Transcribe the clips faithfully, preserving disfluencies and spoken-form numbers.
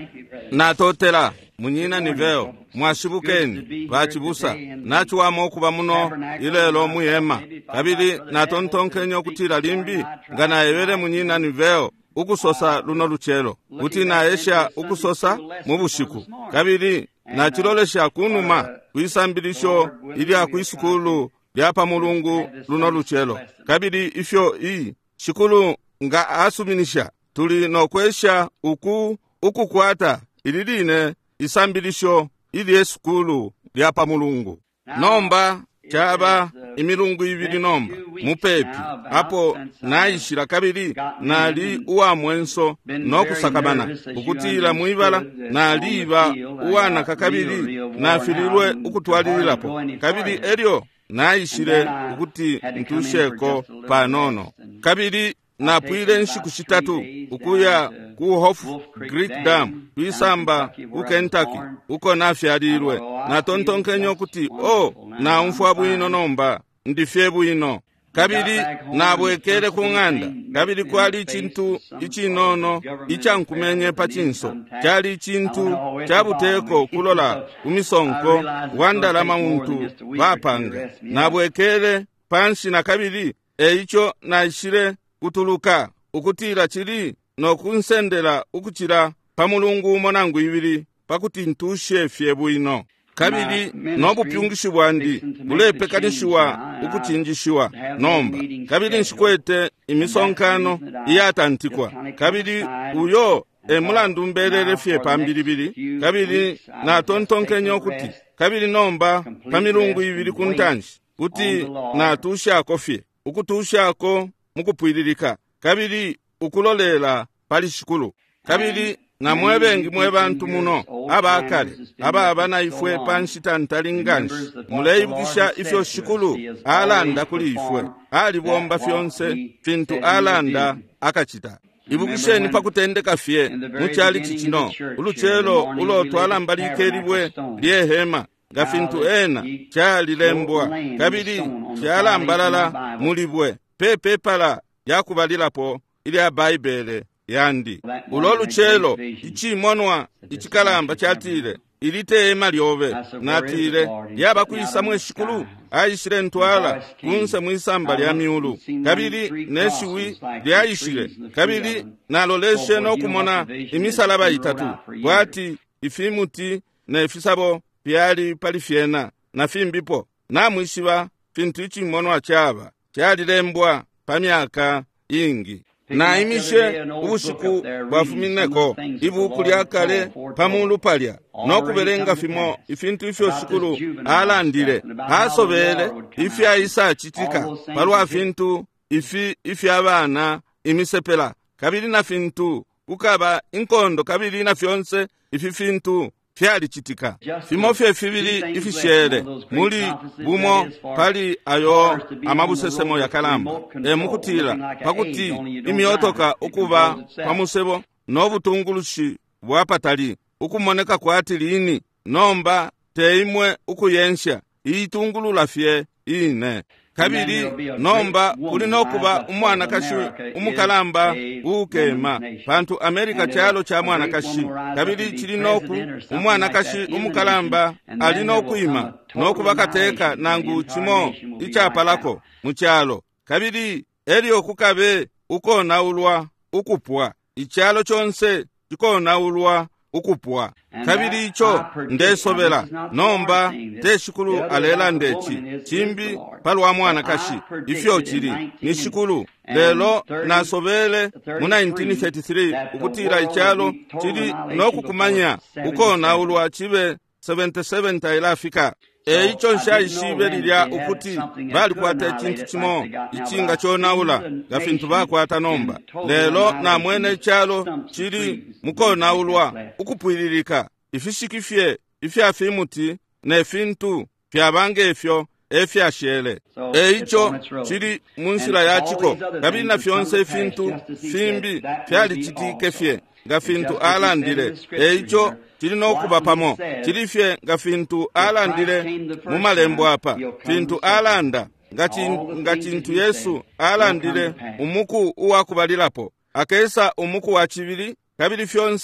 natotela munyina niveo mwashibukeni vachibusa nachiwama okuba muno ilelo muyema kabili natontonkenya okutila limbi nga nayevele munyina niveo ukusosa luno luchelo kuti naesha ukusosa mubushiku kabili nachilolesha kunuma kuisambilisho ili akuisukulu lyapa mulungu luno luchelo kabili ifyo ii shikulu nga asuminisha tuli nokwesha uku ukukwata ililine isambilisho ili esukulu lyapa mulungu nomba chaba imilungu ibili nomba mupepi apo naishira kabili nali uwa mwenso nokusakamana ukutila muibala naliba uwana kakabili nafililwe ukutwalililapo kabili elyo naishire ukuti ntusheko panono kabili napwile nshiku shitatu ukuya ku Hofu Creek Dam kwisamba ku Kentucky uko nafyalilwe natontonkenyo kuti o na umfwa bwino nomba ndifye bwino kabili nabwekele kung'anda kabili kwali chintu ichinono ichankumenye pachinso chali chintu chabuteko kulola kumisonko wandalama muntu bapanga nabwekele pansi na kabili eicho naishire kutuluka ukutila chili nokunsendela ukuchira pamulungu monangu ibili pakuti ntushe fye bwino kabili nobupyungishibwa ndi bulepekanishiwa ukuchinjishiwa nomba kabili nshikwete imisonkano iyatantikwa kabili uyo emulandu mbelele fye pambilibili kabili natontonkenya okuti kabili nomba pamilungu ibili kuntanji kuti natushako fye ukutushako mukupwililika kabili ukulolela pali shikulu kabili na mwebengi mwe bantu muno abakale ababa na ifwe panshitantali nganshi muleibukisha ifyo shikulu alanda kuli ifwe alibomba fyonse fintu alanda akachita ibukisheni pakutendeka fye muchali chichino uluchelo ulotwala mbalikeliwe lyehema nga fintu ena chalilembwa kabili chalambalala mulibwe pepe pala yakubalilapo ili abaibele yandi ulolu chelo ichimonwa ichikalamba chatile iliteema lyobe natile yaba kuisa mweshikulu aishire ntwala kunse mwisamba lya miulu kabili neshiwi lyayishire kabili naloleshe nokumona imisalaba itatu bwati ifimuti na ifisabo pyali pali fyena na fimbipo namwishiba fintu ichimonwa chaba chalilembwa pamyaka ingi na imishe ubushiku bwafumineko ibuku lyakale pamulu palya nokubelenga fimo ifintu ifyo shikulu alandile asobele ifi aisa chitika palwa fintu ifi ifi abana imisepela kabili na fintu ukaba inkondo kabili na fyonse ifi fintu fyali chitika fimo fye fibili ifishere muli bumo pali ayo amabusesemo ya kalamba e mukutila pakuti imiotoka ukuba pamusebo nobutungulushi bwapatali ukumoneka kwati lini nomba teimwe ukuyensha itungulula fye ine kabili nomba uli nokuba umwana kashi umukalamba ukema pantu Amerika chalo cha mwana kashi kabili chili noku umwana kashi umukalamba ali nokuima nokuba kateka nangu chimo ichapalako muchalo kabili elio kukabe uko naulwa ukupwa ichalo chonse chiko naulwa ukupwa kabili icho ndesobela nomba teshikulu alela ndechi chimbi palwa mwana kashi ifyo chili ni shikulu lelo nasobele mu nineteen thirty-three ukutira ichalo chili nokukumanya uko naulwa chibe seventy-seven tailafika e icho nshayishibe lilya ukuti bali kwata chintu chimo ichinga chonaula gafintu bakwata nomba lelo na mwene chalo chili muko naulwa ukupwililika ifishikifye ifyafimuti ne fintu fyabange efyo efyashele e icho chili munsila yachiko kabili na fyonse fintu fimbi fyali chitike fye gafintu alandile e icho chili nokuba pamo chili fye gafintu alandile mumalembo apa fintu alanda nga chintu Yesu alandile umuku uwakubalilapo akesa umuku wa chibili kabili fyonse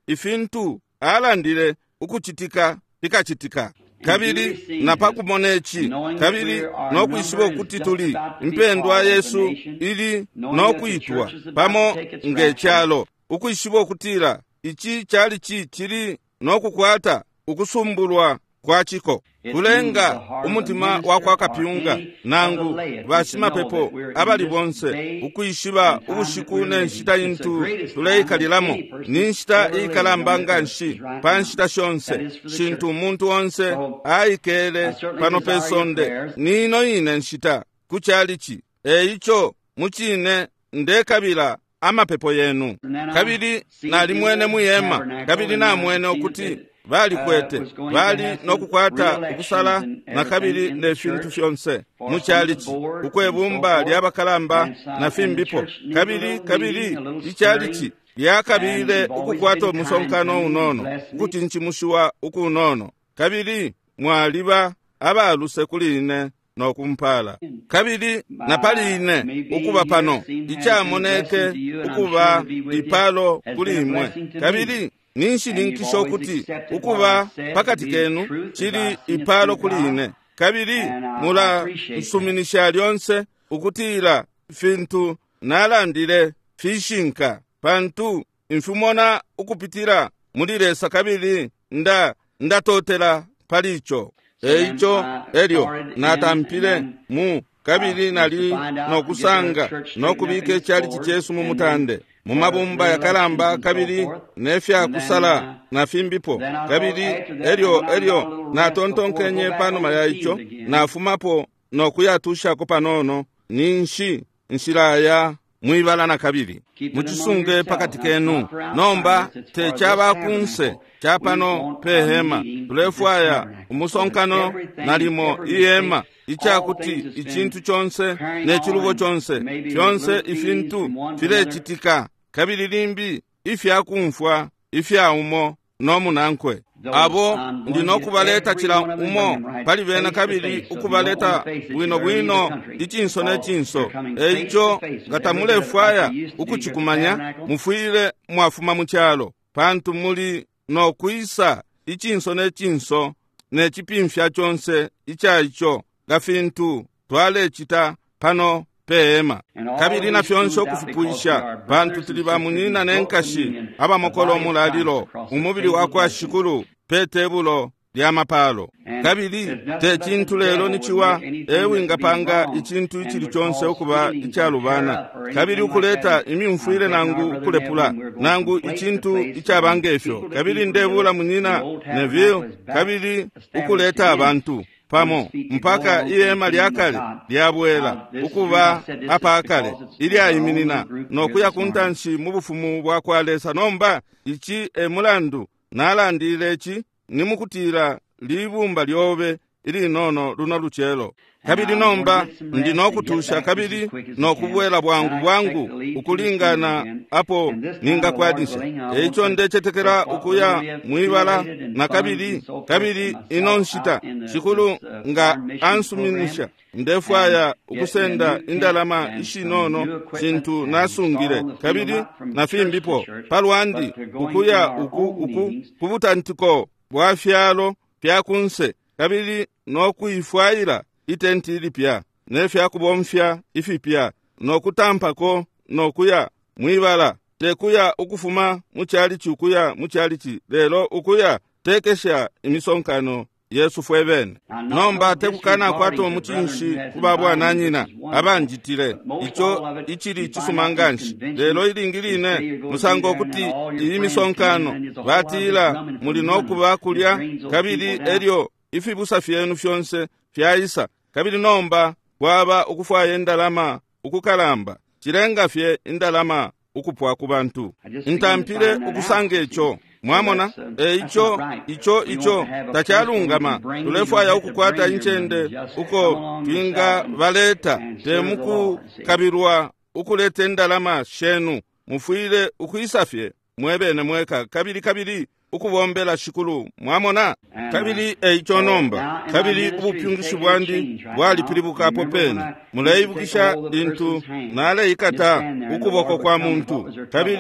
ifintu alandile ukuchitika pikachitika. Kabili napakumonechi kabili nokwisiwa kuti tuli mpendwa Yesu ili nokwitwa pamo ngechalo ukwisiwa kutira ichi chali chi chili nokukwata ukusumbulwa kwachiko kulenga umutima wakwakapyunga nangu basimapepo abali bonse ukwishiba ubushiku nenshita intu tuleyikalilamo ninshita ikalambanga nshi panshita shonse shintu muntu onse ayikele pano pesonde nino ine nshita kuchalichi eicho muchine ndekabila amapepo yenu. Kabili nali mwene muyema kabili na mwene okuti bali kwete bali nokukwata ukusala na kabili nefintu fyonse muchalichi ukwebumba lyabakalamba na fimbipo kabili kabili ichalichi lyakabile ukukwata omusonkano unono kuti nchimushuwa ukunono kabili mwaliba abaluse kuline nokumpala kabili napaline ukuba pano ichamoneke ukuba ipalo kulimwe kabili ninshi ninkisho kuti ukuba pakati kenu chili ipalo kuline kabili mula nsuminisha lyonse ukutira fintu nalandile fishinka pantu infumona ukupitira mulilesa kabili nda ndatotela palicho eicho elyo natampile mu kabili nali nokusanga nokubike chali chichesu mu mutande mu mabumba ya kalamba kabili nefya kusala na fimbipo kabili elyo elyo natontonkenye pano mayaicho nafumapo nokuyatushako panono ninshi nshilaya mwibala na kabili muchisunge pakati kenu nomba techaba kunse chapano pehema tulefwaya umusonkano nalimo iyema ichakuti ichintu chonse nechiluvo chonse chonse ifintu filechitika kabili limbi ifyakumfwa ifyaumo nomunankwe abo ndinokubaleta chila umo pali bena kabili ukubaleta bwino bwino ichinso nechinso eicho gatamulefwaya ukuchikumanya mufwile mwafuma muchalo pantu muli nokwisa ichinso nechinso nechipimfya chonse ichaicho gafintu twalechita pano pehema kabili na fyonso kufupuisha bantu tuli bamunina nenkashi abamokolo mulalilo umubili wako ashikulu petebulo lya mapalo kabili te chintu lelo nichiwa ewe ngapanga ichintu ichili chonse ukuba ichalubana kabili ukuleta imimfuile nangu ukulepula nangu ichintu ichabangefyo kabili ndebula munina nevyo kabili ukuleta abantu pamo mpaka iyema lyakale lyabwela ukuba apa akale ili ayiminina nokuya kuntanshi mubufumu bwakwalesa nomba ichi emulandu nalandile echi nimukutira libumba lyobe ili nono luno luchelo kabili nomba ndinokutusha kabili nokubwela bwangu bwangu ukulingana apo ninga kwadisha eicho ndechetekera ukuya mwibala na kabili kabili inonshita shikulu nga ansuminisha ndefwaya ukusenda indalama ishinono sintu nasungile kabili na fimbipo palwandi ukuya uku uku kubutantiko bwafyalo pyakunse kabili nokuifwaila itenti ilipya nefya kubomfya ifipya nokutampako nokuya mwibala tekuya ukufuma muchali chukuya muchali chi lelo ukuya tekesha imisonkano Yesu fwebene nomba tekukana kwato muchinshi kubabwa nanyina abanjitile icho ichili chisumanganshi lelo ilingiline musango kuti iyi misonkano batila muli nokuba kulya kabili elyo ifibusa fyenu fyonse fyayisa kabili nomba bwaba ukufwaye indalama ukukalamba chilenga fye indalama ukupwa kubantu ntampile ukusanga echo mwamona e icho icho icho tachalungama tulefwaya ukukwata inchende uko twinga valeta temuku kabirwa ukulete indalama shenu mufwile ukuisafye mwebene mweka kabili kabili ukubombela shikulu mwamona kabili eicho nomba kabili ubupyungishi bwandi bwalipilibuka apo peni mulayibukisha lintu nale ikata ukuboko kwa muntu kabili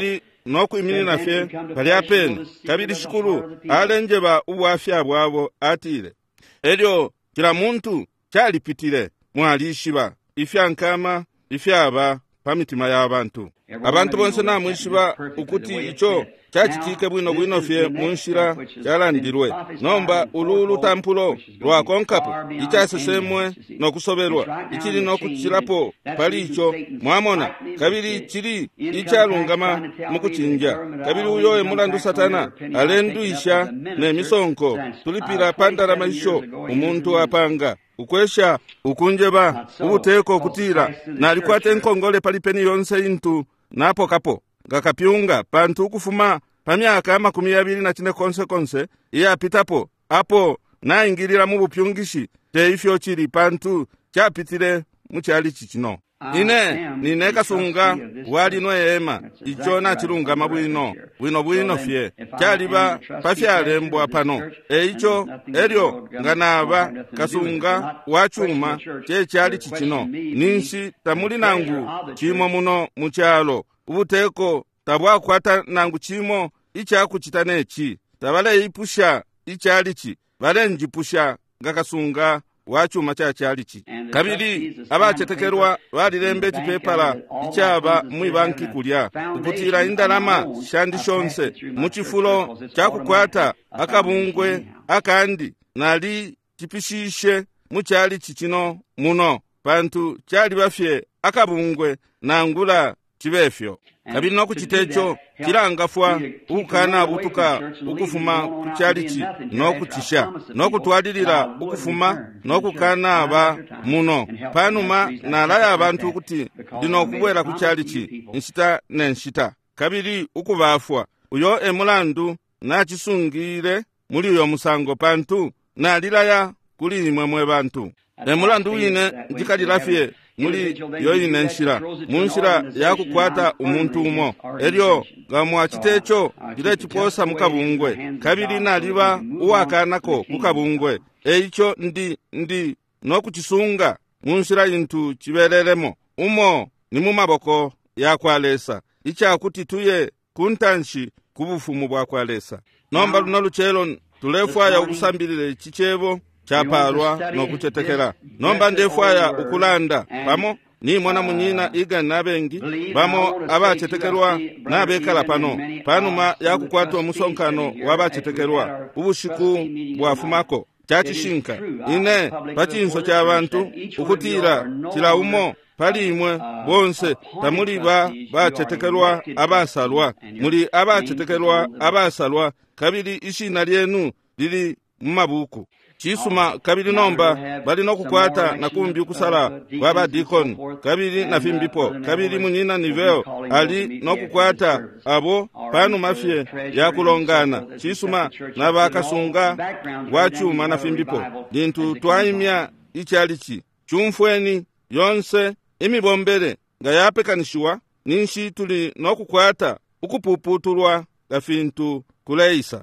n'okuyimilira fye pali apeni kabiri shikulu alenjeba ubwafya bwabo atile elyo kila muntu kyalipitile mwalishiba ifyankama ifyaba pamitima y'abantu abantu bonse namwishiba ukuti icho kyakitike bwino bwino fye munshira kyalandirwe nomba ululu tampulo lwakonkapo icyasesemwe n'okusoberwa ikiri n'okukirapo pali icho mwamona kabiri kiri icyalungama mukuchinja kabiri uyo emulandu satana alenduisha n'emisonko tulipira pandala maisho umuntu apanga ukwesha ukunjeba ubuteko kutira na alikwate nkongole palipeni yonse intu napo kapo ngakapyunga pantu kufuma pamyaka makumi abiri na chine konse konse iya apitapo apo na ingirira mu bupyungishi te ifyo chiri pantu chapitire muchali chichino ine nine kasunga wali no ema icho na chirunga mabwino bwino bwino fye cyaliba pafyalembwa pano e icho elyo nganaba kasunga wachuma che cyali chichino ninshi tamuli nangu chimo muno muchalo ubuteko tabwakwata nangu chimo ichakuchitaneki tabale ipusha ichalichi bale njipusha ngakasunga wachuma cha chalichi kabiri abachetekerwa balilembe chipepala ichaba mwibanki kulya ukutira indalama shandi shonse muchifulo chakukwata akabungwe akandi nali chipishishe muchali chichino muno pantu chali bafye akabungwe nangula chibefyo kabiri nokuchitecho kilangafwa ukana butuka ukufuma kuchalichi nokuchisha nokutwadilira ukufuma nokukana aba muno panuma nalaya abantu kuti dinokubwera kuchalichi nshita nenshita kabiri ukubafwa uyo emulandu nachisungire muri uyo musango pantu nalilaya kuli imwe mwe bantu emulandu wine ndikalilafye muri yoyine nshira munshira yakukwata umuntu umo elyo ngamwachitecho gile chiposa mukabungwe kabiri naliba uwakanako kukabungwe eicho ndi ndi nokuchisunga munshira intu chibereremo umo ni mumaboko yakwalesa ichakuti tuye kuntanshi kubufumu bwakwalesa nomba luno luchelo tulefwaya ukusambirire chichebo chapalwa nokuchetekera nomba ndefwaya ukulanda pamo ni mwana munyina iga nabengi bamo abachetekerwa nabekala pano panuma yakukwatwa musonkano wabachetekerwa ubushiku bwafumako chachishinka ine pachinso cy'abantu ukutira kilaumo pali imwe bonse tamuli ba bachetekerwa abasalwa muri abachetekerwa abasalwa kabiri ishina lyenu lili mumabuku chisuma kabiri nomba bali nokukwata nakumbi ukusala kwa badikoni kabiri na fimbipo kabiri munyina niveo ali nokukwata abo panu mafye ya kulongana chisuma na bakasunga wachuma na fimbipo lintu twaimya ichalichi chumfweni yonse imibombere nga yapekanishiwa ninshi tuli nokukwata ukupuputulwa gafintu kuleisa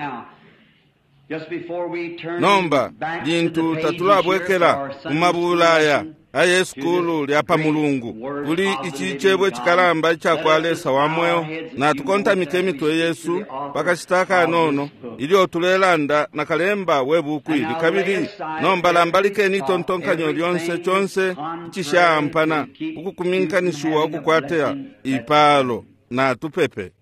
nomba lintu tatulabwekela kumabulaya ayeskulu lyapa mulungu kuli ichichebwe chikalamba chakwalesa wamweo na tukontamike emitwe yesu pakashitaka nono ilio tulelanda na kalemba webuku ili kabiri nomba lambalike ni tontonkanyo lyonse chonse chishampana ukukuminkanishuwa ukukwatea ipalo na tupepe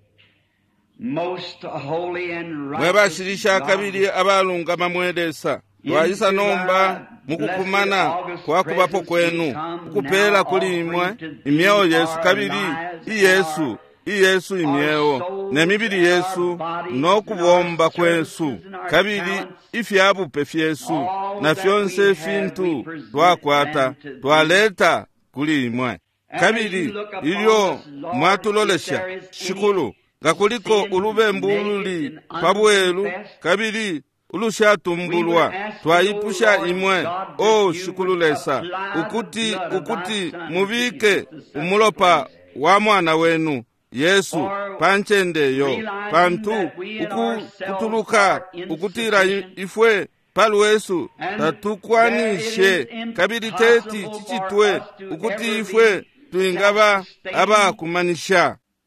mwebashirisha kabiri abalungama mwelesa twayisa nomba mukukumana kwa kubapo kwenu ukupela kulimwe imyeo yesu kabiri iyesu iyesu imyeo nemibiri yesu nokubomba kwesu kabiri ifyabupe fyesu na fyonse fintu twakwata twaleta kulimwe kabiri ilyo mwatulolesha shikulu ngakuliko ulubembululi pabwelu kabiri ulushyatumbulwa twayipusha imwe o shikululesa ukuti ukuti mubike umulopa wa mwana wenu yesu panchendeyo pantu uku kutuluka ukutira ifwe paluwesu tatukwanishe kabiri teti chichitwe ukuti ifwe tuingaba aba kumanisha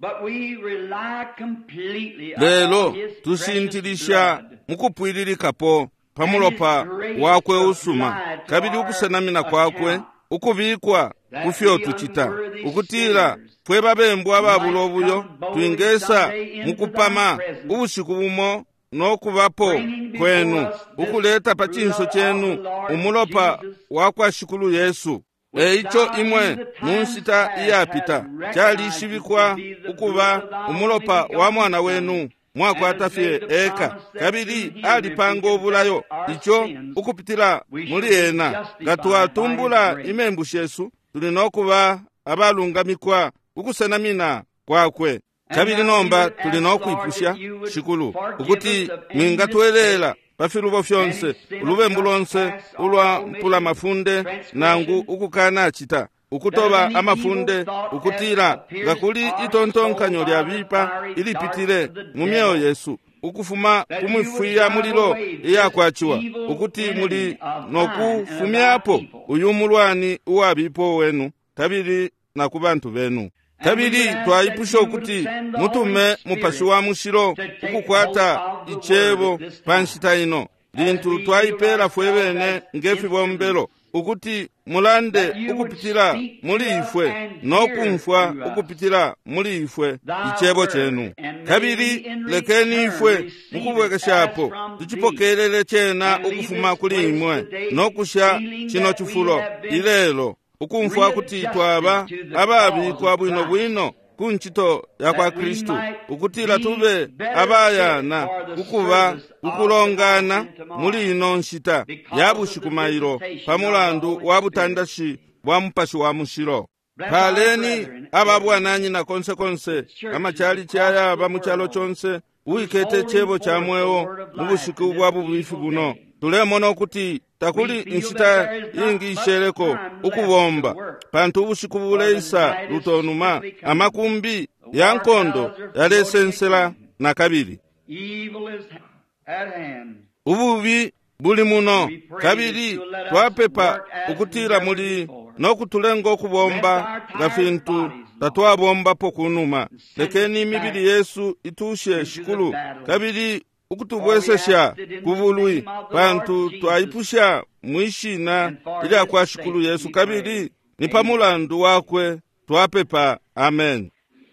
lelo tusintilisha mukupwililikapo pamulopa wakwe usuma kabili ukusenamina kwakwe ukuvikwa kufyo tuchita ukutila fwe babembwa babula obuyo twingesa mukupama ubusiku bumo n'okubapo kwenu ukuleta pachinso chenu umulopa wakwa shikulu Yesu eicho imwe munsita iyapita chalishibikwa ukuba umulopa wa mwana wenu mwakwatafye eka kabili alipanga obulayo icho ukupitila muli ena gatwatumbula imembushi Yesu tulinokuba abalungamikwa ukusenamina kwakwe kabili nomba tulinokwipusha shikulu ukuti mingatwelela pafilubo fyonse ulubembu lonse ulwa mpula mafunde nangu ukukana chita ukutoba amafunde ukutira gakuli itontonkanyo lya bipa ilipitile mumyeyo Yesu ukufuma kumwifuya mulilo iyakwachiwa ukuti muli nokufumyapo uyu mulwani uwabipo wenu kabili na kubantu benu kabili twayipusha ukuti mutume mupashi wa mushiro ukukwata ichebo panshita ino lintu twayipela fwebene ngefi bombelo ukuti mulande ukupitila muli ifwe nokumfwa ukupitila muli ifwe ichebo chenu kabili lekeni ifwe mukubwekeshapo tuchipokelele chena ukufuma kuli imwe nokusha chino chifulo ilelo ukumfwa kuti twaba ababi kwa bwino bwino kunchito ya kwa Kristu ukutila tube abayana ukuba ukulongana muli ino nshita yabushikumayiro pamulandu wabutandashi bwa mupashi wa mushiro paleni ababwananyi na konse konse amachali chaya bamuchalo chonse uikete chebo cha mwewo mubushiku bwa bubifi buno tulemono okuti takuli nshita ingi ishereko ukubomba pantu ubushiku buleisa lutonuma amakumbi ya nkondo yalesensela na kabili ububi buli muno kabili twapepa ukutira muli nokutulenga okubomba gafintu tatwabomba pokunuma lekeni mibili Yesu itushe shikulu kabili ukutubwesesha kubului pantu twayipusha mwishina ili akwa shikulu Yesu kabili ni pamulandu wakwe twapepa amen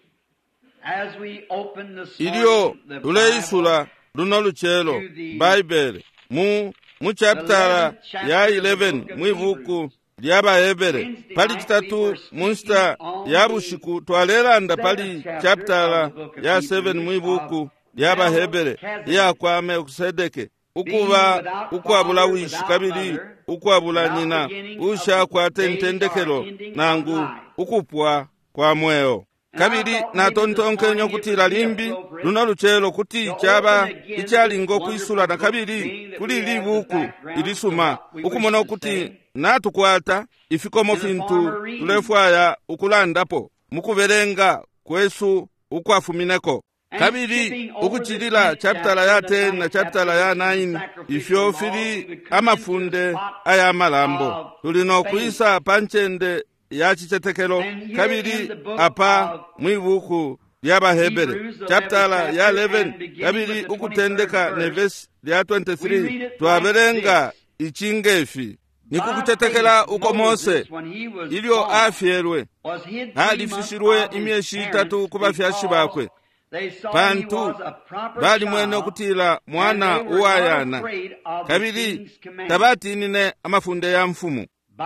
ilio tuleisula luno luchelo Bible mu mu chapter ya eleven mwivuku lyaba hebere pali chitatu munsta ya bushiku twalelanda pali chapter ya seven mwivuku lyaba hebere ya kwame ukusedeke ukuba ukwabula wishi kabili ukwabula nyina usha kwa tentendekelo nangu ukupwa kwa mweo kabili na tontonkenyo kutila limbi luno luchelo kuti chaba ichalingo kwisula na kabili kuli libuku ilisuma ukumona ukuthi natukwata ifikomo fintu tulefwaya ukulandapo mukubelenga kwesu ukwafumineko kabili ukuchilila chaptala ya ten na chaptala ya nine ifyo fili amafunde aya malambo tulino kuisa panchende ya chichetekelo kabili apa mwibuku lyaba hebere chaptala ya eleven kabili ukutendeka nevesi lya twenty-three twabelenga ichingefi nikukuchetekela uko Mose ilio afyelwe alifishirwe imyeshi itatu kubafyashi bakwe pantu bali mwene okutila mwana uwayana kabili tabatinine amafunde ya mfumu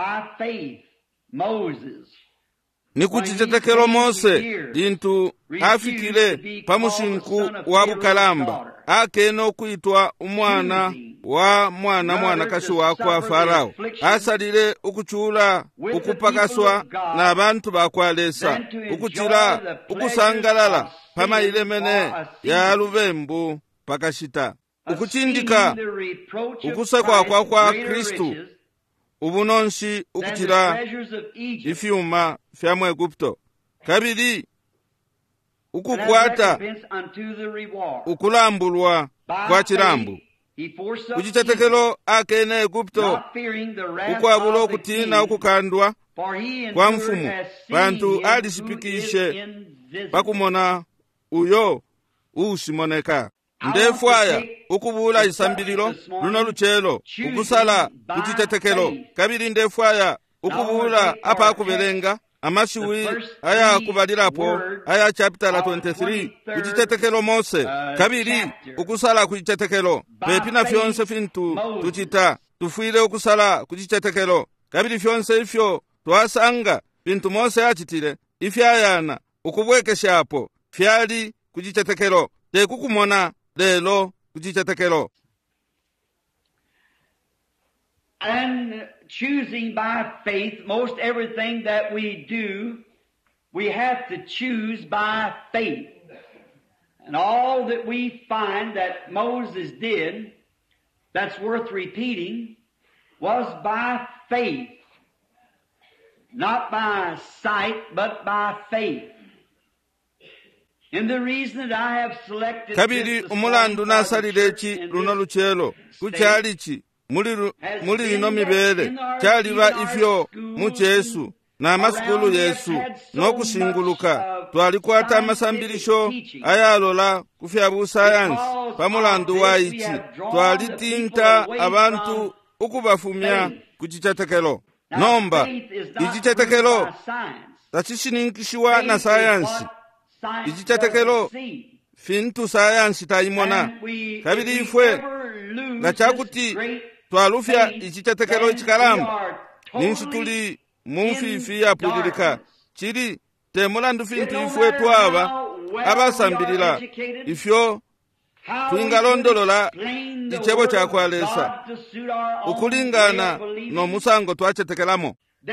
nikuchichetekelo Mose lintu afikile pamushinku wa bukalamba akeno kuitwa umwana wa mwana mwana kashi wakwa Farao asalile ukuchula ukupakaswa na abantu bakwalesa ukuchila ukusangalala pama ilemene ya luvembu pakashita ukuchindika ukusekwa kwa kwa Kristu ubunonshi ukuchila ifyuma fya Mwegupto kabili ukukwata ukulambulwa kwa chilambu kuchichetekelo akene Egupto ukwabula okutina ukukandwa kwa mfumu bantu alishipikishe pakumona uyo usimoneka. Ndefwaya ukubula isambiliro luno luchelo ukusala kuchichetekelo. Kabiri ndefwaya ukubula apa kubelenga amashiwi aya kubalirapo aya chapter twenty-three kuchichetekelo Mose. Kabiri ukusala kuchichetekelo pepina fyonse fintu tuchita tufuile ukusala kuchichetekelo. Kabiri fyonse ifyo twasanga bintu Mose achitile ifyayana ukubwekeshapo fyali kuchichetekelo tekukumona lelo kuchichetekelo. And choosing by faith, most everything that we do, we have to choose by faith. And all that we find that Moses did that's worth repeating was by faith. Not by sight, but by faith. And the reason that I have selected kabiri umulandu nasalilechi luno luchelo kuchalichi muli muli lino mibere chaliba ifyo mu Yesu na masukulu Yesu nokusinguluka twalikwata amasambilisho ayalola kufya busayansi pamulandu wa ichi twalitinta abantu ukubafumya kuchichetekelo. Nomba ichichetekelo tachisininkishiwa na sayansi. Ichichetekelo fintu sayansi taimona. Kabili ifwe gachakuti twalufya ichichetekelo ichikalamba ninsi tuli mumfifi yapulilika chiri temulandu fintu ifwe twaba abasambilila ifyo tuingalondolola ichebo chakwalesa ukulingana no musango twachetekelamo.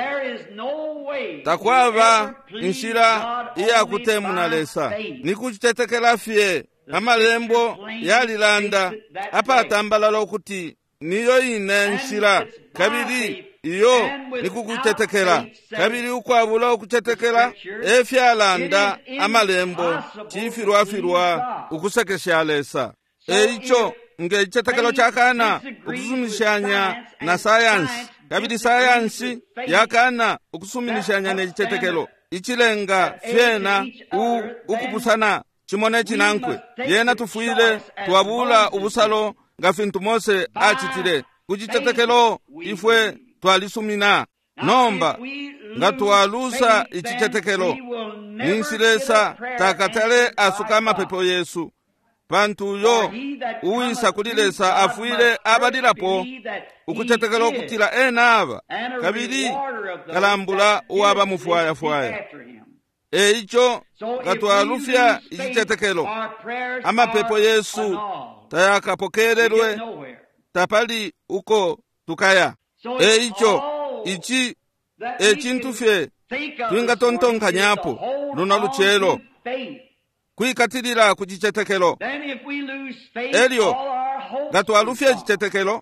Takwaba nshira iya kutemunalesa nikuchichetekela fye amalembo yalilanda apa atambalala okuti niyo ine nshira. Kabiri iyo nikukuchetekela. Kabiri ukwabula okuchetekela efyalanda amalembo chifirwafirwa ukusekeshalesa. Eicho nge ichichetekelo chakana ukusumishanya na sayansi. Kabiri sayansi yakana ukusumishanya na ichichetekelo ichilenga fyena u ukupusana chimone chinankwe yena tufuile twabula ubusalo nga fintu Mose achitile kuchichetekelo ifwe twalisumina. Nomba nga twalusa ichichetekelo ninsilesa takatale asukama pepo Yesu pantu yo uwisa kulilesa afuile abadilapo ukuchetekelo kutila ena aba. Kabili kalambula uwaba mufwaya fwaya. Eicho gatwalufya ichichetekelo amapepo Yesu tayakapokerelwe tapali uko tukaya. Eicho ichi echintu fye twingatontonkanyapo luno luchelo kwikatilila kuchichetekelo. Elyo gatwalufya ichichetekelo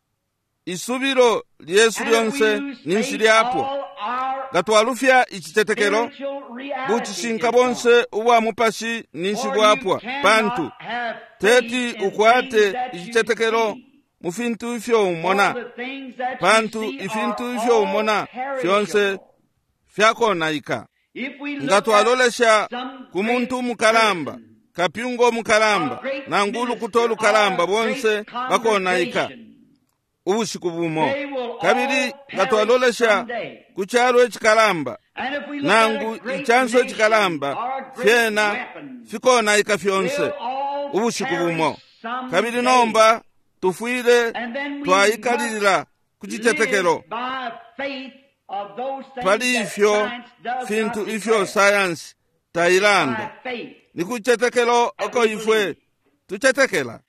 isubiro Yesu lyonse ninsilyapo. Gatwalufya ichichetekelo buchishinka bonse uwa mupashi ninshibwapwa pantu teti ukwate ichichetekelo mufintu ifyo umona pantu ifintu ifyo umona fyonse fyakonaika. Ngatwalolesha kumuntu mukalamba kapyungo mukalamba na ngulu kutolu kalamba bonse bakonaika ubushiku bumo. Kabiri ngatwalolesha kuchalo echikalamba nangu ichanso echikalamba fyena fikonaika fyonse ubushiku bumo. Kabiri nomba tufuile twaikalilila kuchichetekelo pali ifyo fintu ifyo sayansi tailanda nikuchichetekelo oko ifwe tuchetekela.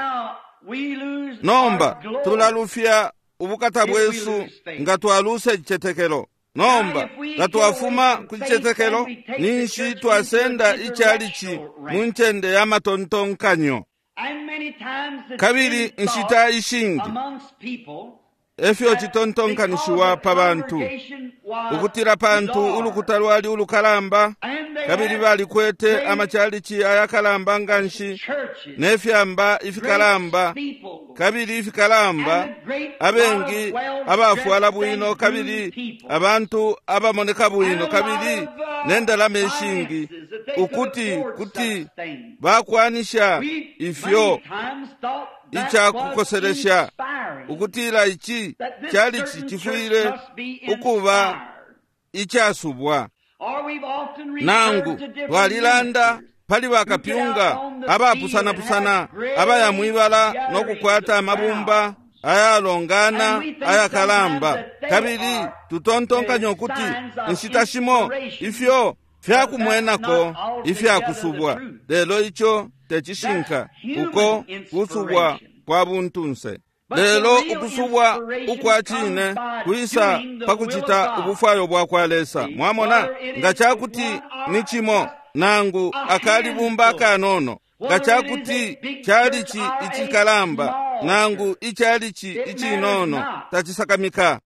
Nomba tulalufya ubukata bwesu nga twaluse ichichetekelo. Nomba nga twafuma kuchichetekelo ninshi twasenda ichalichi munchende ya matontonkanyo. Kabiri nshita ishingi efyo chitontonkanishiwa pa bantu ukutira pantu ulukutalwali ulukalamba. Kabiri bali kwete amachalichi ayakalamba nganshi nefyamba ifikalamba. Kabiri ifikalamba abengi abafuala bwino. Kabiri abantu abamoneka bwino. Kabiri nendalama eshingi ukuti kuti bakwanisha ifyo ichakukoseresha ukutira ichi chali chichifuire ukuba ichasubwa nangu walilanda pali bakapyunga abapusana-pusana abayamwibala n'okukwata amabumba ayalongana ayakalamba kabiri tutontonkanya okuti nsitashimo ifyo fyakumwenako ifyakusubwa lelo icho techishinka uko kusubwa kwa buntunse lelo ukusubwa ukwachine kuisa pakuchita ubufayo bwakwalesa mwamona nga chakuti nichimo nangu akalibumba kanono nga chakuti chalichi ichikalamba nangu ichalichi ichinono tachisakamika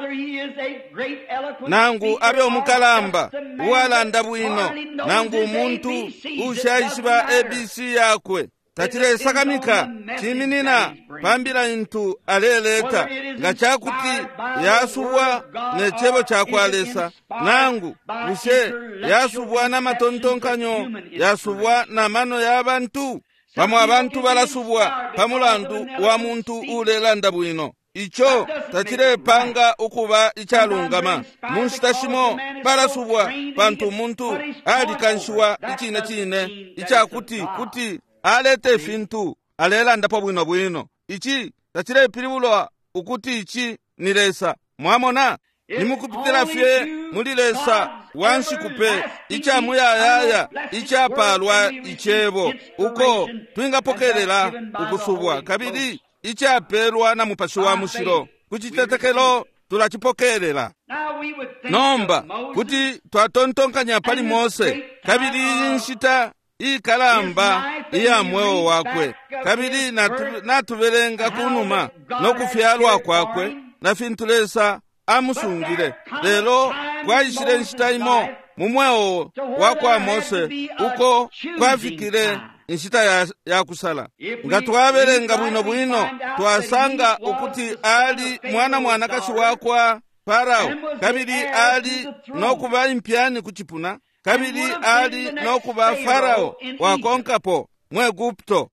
nangu abe omukalamba uwalanda bwino nangu omuntu ushayishiba A B C yakwe tatile sakamika chiminina pambira intu aleleta nga chakuti yasubwa nechebo chakwalesa nangu ushe yasubwa na matontonkanyo yasubwa na mano y'abantu pamwe abantu balasubwa pamulandu wa muntu ulelanda bwino icho tatile panga ukuba ichalungama munshitashimo balasubwa pantu muntu alikanshiwa ichine chine ichakuti kuti alete fintu alelanda pa bwino bwino ichi tatile pilibulo ukuti ichi nilesa mwamona nimukupitila fye mulilesa wanshi kupe icha muyayaya icha palwa ichebo uko twingapokelela ukusubwa kabili icha pelwa na mupashi wa mushiro kuchitetekelo tulachipokelela nomba kuti twatontonkanya pali Mose kabili nshita ikalamba iya mweo wakwe kabili natubelenga kunuma nokufyalwa kwakwe na fintulesa amusungile lelo kwayishile nshitayimo mumweo wakwa Mose uko kwafikile nshita ya, ya kusala nga twabelenga bwino bwino twasanga ukuti ali mwana mwanakashi wakwa Farao kabili ali nokuba impyani kuchipuna kabili ali nokuba Farao wakonkapo mwegupto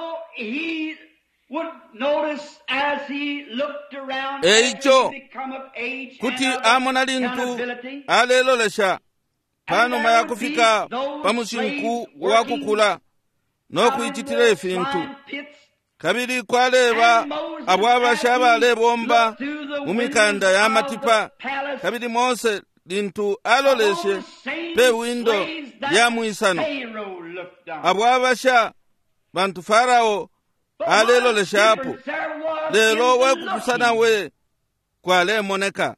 eicho kuti amona lintu alelolesha panuma yakufika pamushinku wakukula nokuichitila efintu kabili kwaleba abwabasha balebomba mumikanda ya matipa kabili Mose lintu aloleshe pe windo ya mwisano abwabasha bantu Farao alelolesha hapo lelo wekukusana we kwale moneka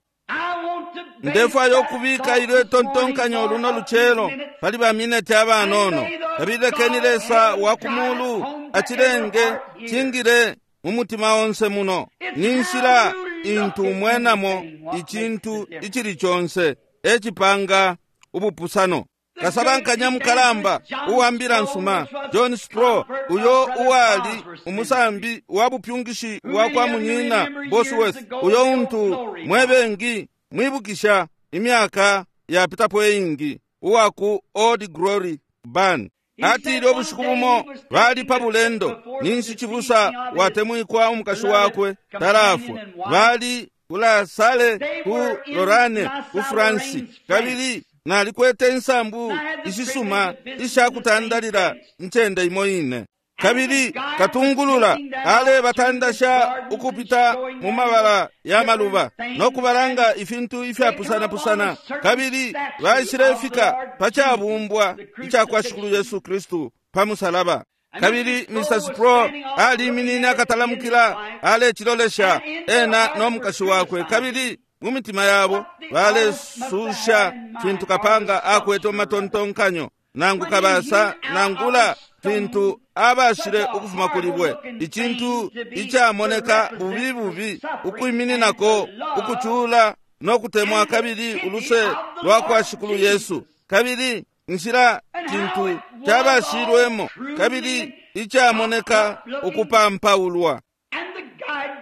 ndefa yokubika ile tontonkanyo luno luchelo pali baminete abanono kabile kenilesa wakumulu achilenge chingire mumutima onse muno ninshira intu mwenamo ichintu ichili chonse echipanga ubupusano kasabankanya mukalamba uwambira nsuma John Spro uyo uwali umusambi wabupyungishi wakwa munyina Bosworth uyo untu mwebengi mwibukisha imyaka ya pitapo eingi uwaku Old Glory Band ati ili obushukubumo bali pabulendo ninsi chibusa watemwikwa umukashi wakwe tarafu bali kula sale ku Lorane ku Fransi kabili na alikwete nsambu isisuma ishakutandalira nchende imoine kabili katungulula ale batandasha ukupita mumabala ya maluba nokubalanga ifintu ifyapusana pusana kabili baishirefika pachabumbwa ichakwashukulu Yesu Kristu pamusalaba kabili mister Spro ali minini akatalamukila ale chilolesha ena nomukashi wakwe kabili mumitima yabo bale susha fintu kapanga akwete matontonkanyo nangu kabasa nangula fintu abashire ukufuma kulibwe ichintu ichamoneka bubi bubi ukuimini nako ukuchula nokutemwa kabili uluse lwakwashukulu Yesu kabili nshira chintu chabashirwemo kabili ichamoneka ukupampaulwa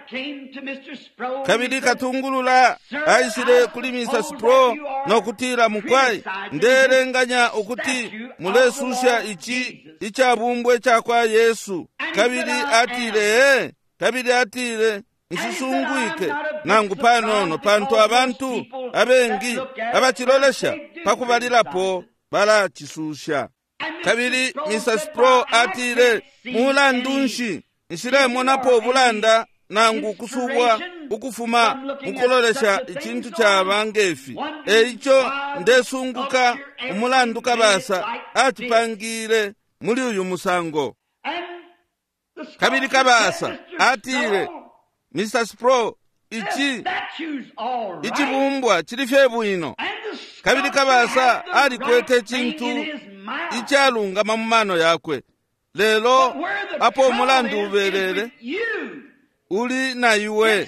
kabiri katungulula aisire kuli mister Sproul nokutira mukwai nderenganya okuti mulesusha ichi ichabumbwe chakwa Yesu. Kabiri atire kabiri atire nsisungwike nangu panono pantu abantu abengi abachilolesha pakubalirapo bala chisusha. Kabiri mister Sproul atire mulandunshi nsiremo napo bulanda nangu kusubwa ukufuma mukololesha ikintu kya bangefi eicho ndesunguka umulanduka basa atipangire muri uyu musango. Kabiri kabasa atire mister Sproul ichi ichi bumbwa chilifye bwino. Kabiri kabasa ali kwete chintu ichalunga mamano yakwe. Lelo apo mulandu uberere uli na iwe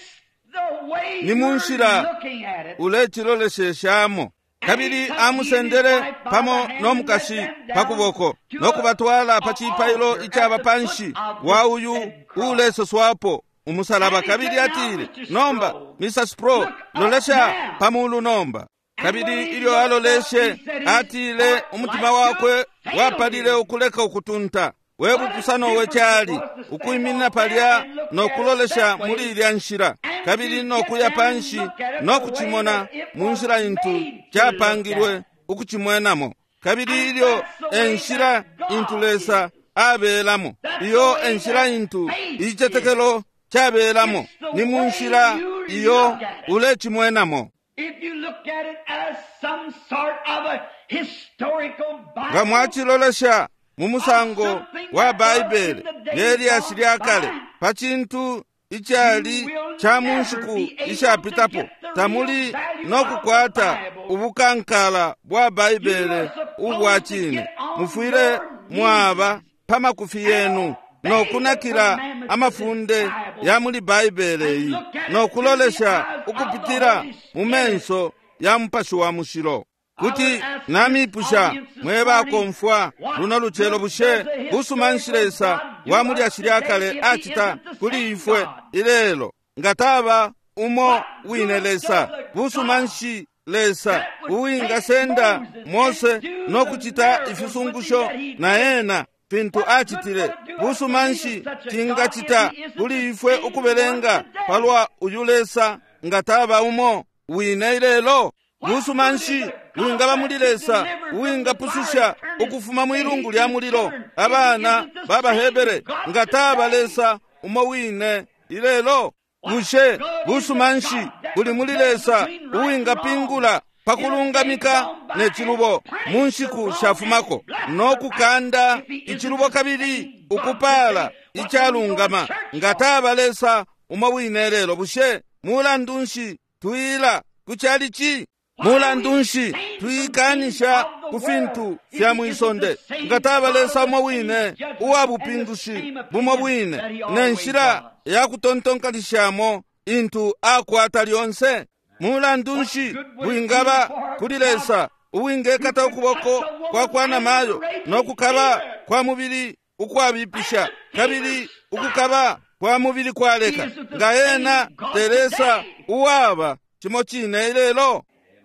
ni munshira ule chilolesheshamo. Kabiri amusendere pamo nomukasi pakuboko nokubatwala pachipailo ichaba panshi wa uyu ule soswapo umusalaba. Kabiri atire nomba mister Sproul lolesha pamulu nomba. Kabiri ilio aloleshe atile umutima wakwe wapadile ukuleka ukutunta webu kusano wechali ukuimina palya nokulolesha muri ilya nshira. Kabiri nokuya panshi nokuchimona munshira intu chapangirwe ukuchimwenamo. Kabiri ilio enshira intu lesa abelamo iyo enshira intu ichetekelo chabelamo ni munshira iyo ule chimwenamo. If you look at it as some sort of a historical Bible, gamwachilolesha mumusango wa Bible yeri asiriakale pachintu ichali cha munshiku ishapitapo tamuli nokukwata ubukankala bwa Bible ubwachini mufuire mwaba pama kufiyenu nokunakira amafunde ya muri Bible iyi nokulolesha ukupitira mumenso ya mpashi wa mushiro kuti namipusha mweba konfwa luno luchelo bushe busumanshiresa wa muri asiriakale achita kuli ifwe ilelo ngataba umo winelesa busumanshi lesa uwinga senda Mose nokuchita ifisungusho na ena pintu achitire busumanshi tingachita kuli ifwe ukubelenga palwa uyulesa ngataba umo winelelo busumanshi winga bamulilesa winga pususha ukufuma mwilungu lya muliro abana baba hebere ngataba lesa umo wine ilelo bushe busumanshi buli mulilesa winga pingula pakulungamika nechilubo munshiku shafumako nokukanda ichilubo kabiri ukupala ichalungama ngataba lesa umo wine lelo bushe mulandunshi tuila kuchalichi mulandunshi tuikanisha kufintu fya mwisonde ngataba lesa umo wine uwabupindushi bumo wine nenshira yakutontonkalishamo intu akwata lyonse. Mulandunshi buingaba kulilesa uwinge kata ukuboko kwa kwana mayo nokukaba kwa mubili ukwabipisha kabili ukukaba kwa mubili kwaleka ngaena teresa uwaba chimochine ilelo.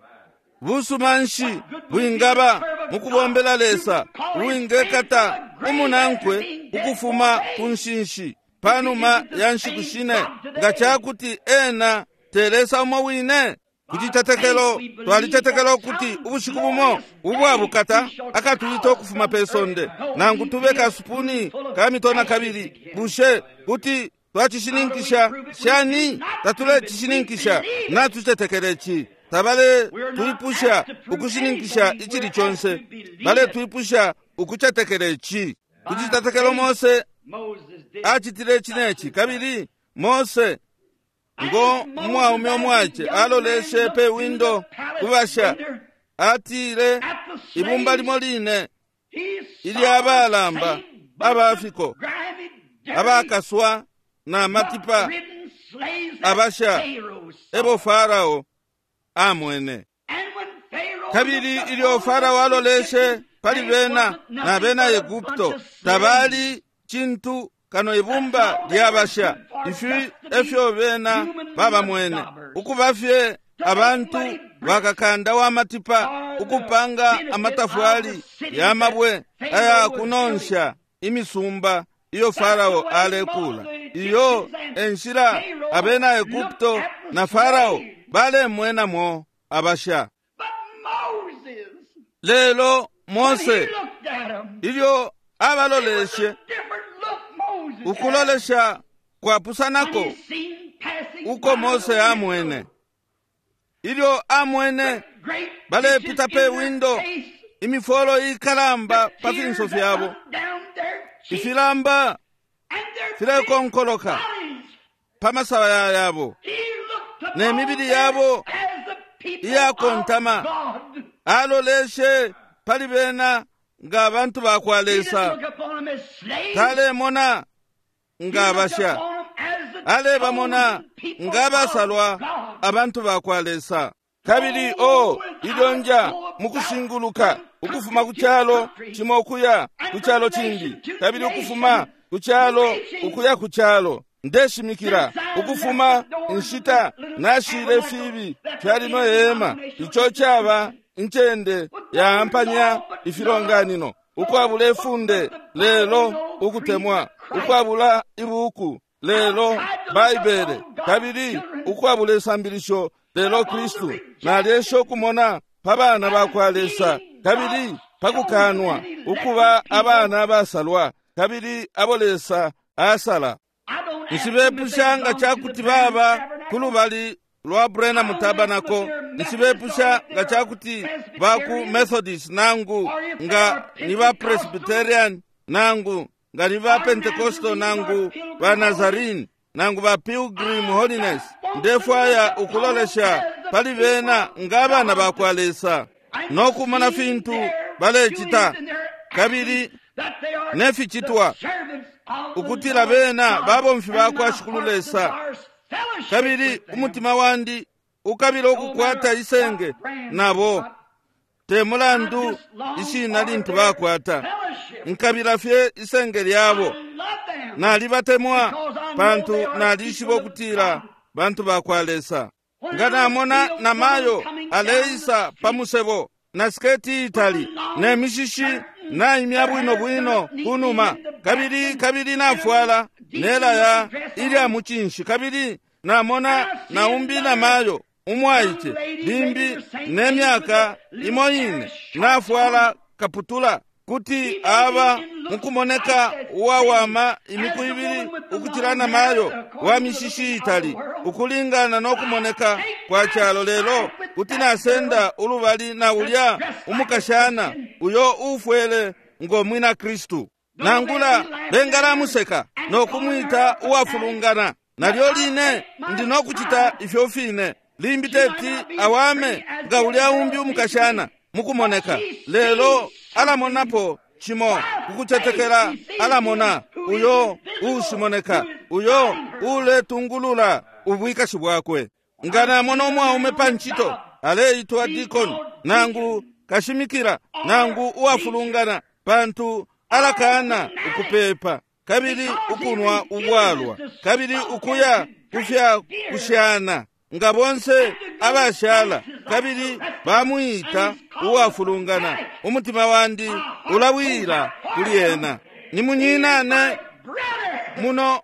Busumanshi buingaba mukubombela lesa uwinge kata umunankwe ukufuma kunshinshi panuma yanshikushine ngachakuti ena teresa umo wine kuchitatekelo twalitatekelo kuti ubushiku bumo ubwabukata akatulita okufuma pesonde nangu tubeka supuni kamitona kabiri bushe kuti twachishininkisha shani tatule chishininkisha na tuchitetekelechi tabale tuipusha ukushininkisha ichili chonse bale tuipusha ukuchatekelechi kuchitatekelo Mose achitile chinechi kabiri Mose ngo mwaume omwache aloleshe pe windo kubasha atire ibumba limo line ili abalamba abafiko abakaswa na matipa abasha ebo Farao amwene kabiri ilio Farao aloleshe pali bena na bena Egupto tabali chintu kano ibumba lyabasha ifi efyo bena baba mwene ukubafye abantu bakakanda wamatipa ukupanga amatafwali yamabwe aya kunonsha imisumba iyo Farao alekula iyo enshira abena Egupto na Farao bale mwena mo abasha. Lelo Mose ilyo abaloleshe ukulolesha kwa pusanako uko Mose amwene ilyo amwene bale pita pe windo imifolo ikalamba pafinso fyabo ifilamba file konkoloka pamasawa ya yabo ne mibili yabo iya kontama aloleshe palibena nga abantu bakwalesa kale mona nga basha ale bamona nga basalwa abantu bakwalesa. Kabiri o idonja mukusinguluka ukufuma kuchalo chimo okuya kuchalo chindi. Kabiri ukufuma kuchalo ukuya kuchalo ndeshimikira ukufuma nshita nashire fibi kyali no yema icho chaba nchende ya ampanya ifironganino ukwabula efunde lelo ukutemwa ukwabula ibuku lelo Baibele. Kabiri ukwabula esambilisho lelo Kristu nalesho kumona pabana bakwalesa. Kabiri pakukanwa ukuba abana basalwa. Kabiri abolesa asala nsibepushanga chakuti baba kulubali lwa Brena mutabanako nsibepusha nga chakuti baku Methodist nangu nga niba Presbyterian nangu nga niba Pentecostal nangu ba Nazarene nangu ba Pilgrim Holiness ndefaya ukulolesha palibena ngabana bakwalesa nokumana fintu bale chita. Kabiri nefi chitwa ukutila bena babo mfi bakwashikululesa. Kabiri umutima wandi ukabila okukwata isenge nabo temulandu isi nali ntu bakwata nkabila fye isenge lyabo nali batemwa bantu nali ishibo kutila bantu bakwalesa. Ngana mona na mayo aleisa pamusebo na sketi itali na mishishi na imyabu ino bwino kunuma. Kabiri kabiri na fuala nela ya ili amuchinshi. Kabiri na mona na umbi na mayo umwaiche limbi nemyaka imoyine na fuala kaputula kuti aba mukumoneka uwawama imiku ibiri ukutirana mayo wa mishishi itali ukulingana nokumoneka kwa chalo lelo kuti nasenda ulubali na ulya umukashana uyo ufwele ngomwina Kristu. Nangula bengala museka nokumwita uwafulungana nalyo line ndinokuchita ifyofine limbiteti awame nga ulya umbi umukashana mukumoneka lelo alamonapo chimo kukuchetekela alamona uyo usimoneka uyo ule tungulula ubwikashi bwakwe. Ngana mona umwaume panchito ale itwa dikon nangu kashimikira nangu uwafulungana pantu alakana ukupepa. Kabiri ukunwa ubwalwa. Kabiri ukuya kufya kushana nga bonse abashala. Kabiri bamuita uwafulungana. Umutima wandi ulawira kuliyena ni munyinane muno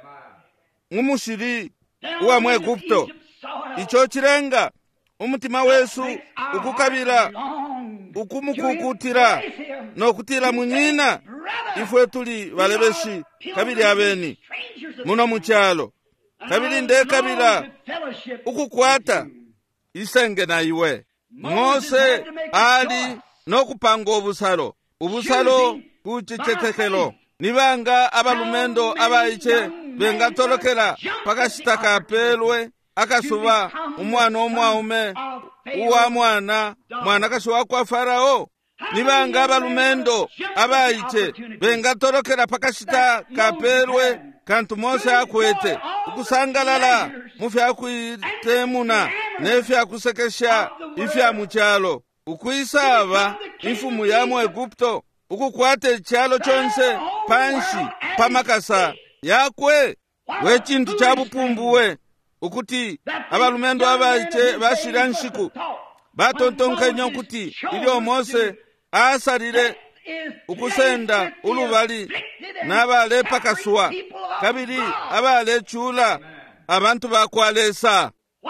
ngumushiri uwa Mwegupto. Icho chirenga umutima wesu ukukabira ukumukukutira no kutira munyina ifwe tuli balebeshi. Kabiri abeni muno muchalo. Kabiri nde kabira ukukwata isenge na iwe. Mose ali nokupanga obusalo ubusalo kuchichetekelo nibanga abalumendo abaiche benga tolokela pakashita kapelwe akasuba umwana omwaume uwa mwana mwana kashuwa kwa Farao. Nibanga abalumendo abaiche benga tolokela pakashita kapelwe kantu Mose akwete ukusangalala mufya kuitemuna nefya kusekesha ifya muchalo ukwisaba ifumu ya Mwegupto ukukwate chalo chonse panshi pamakasa yakwe wechintu cha bupumbuwe ukuti abalumendo abaite bashira nshiku batontonkenya ukuti ilio Mose asalire ukusenda ulubali n'abale pakasuwa kabiri abale chula abantu bakwalesa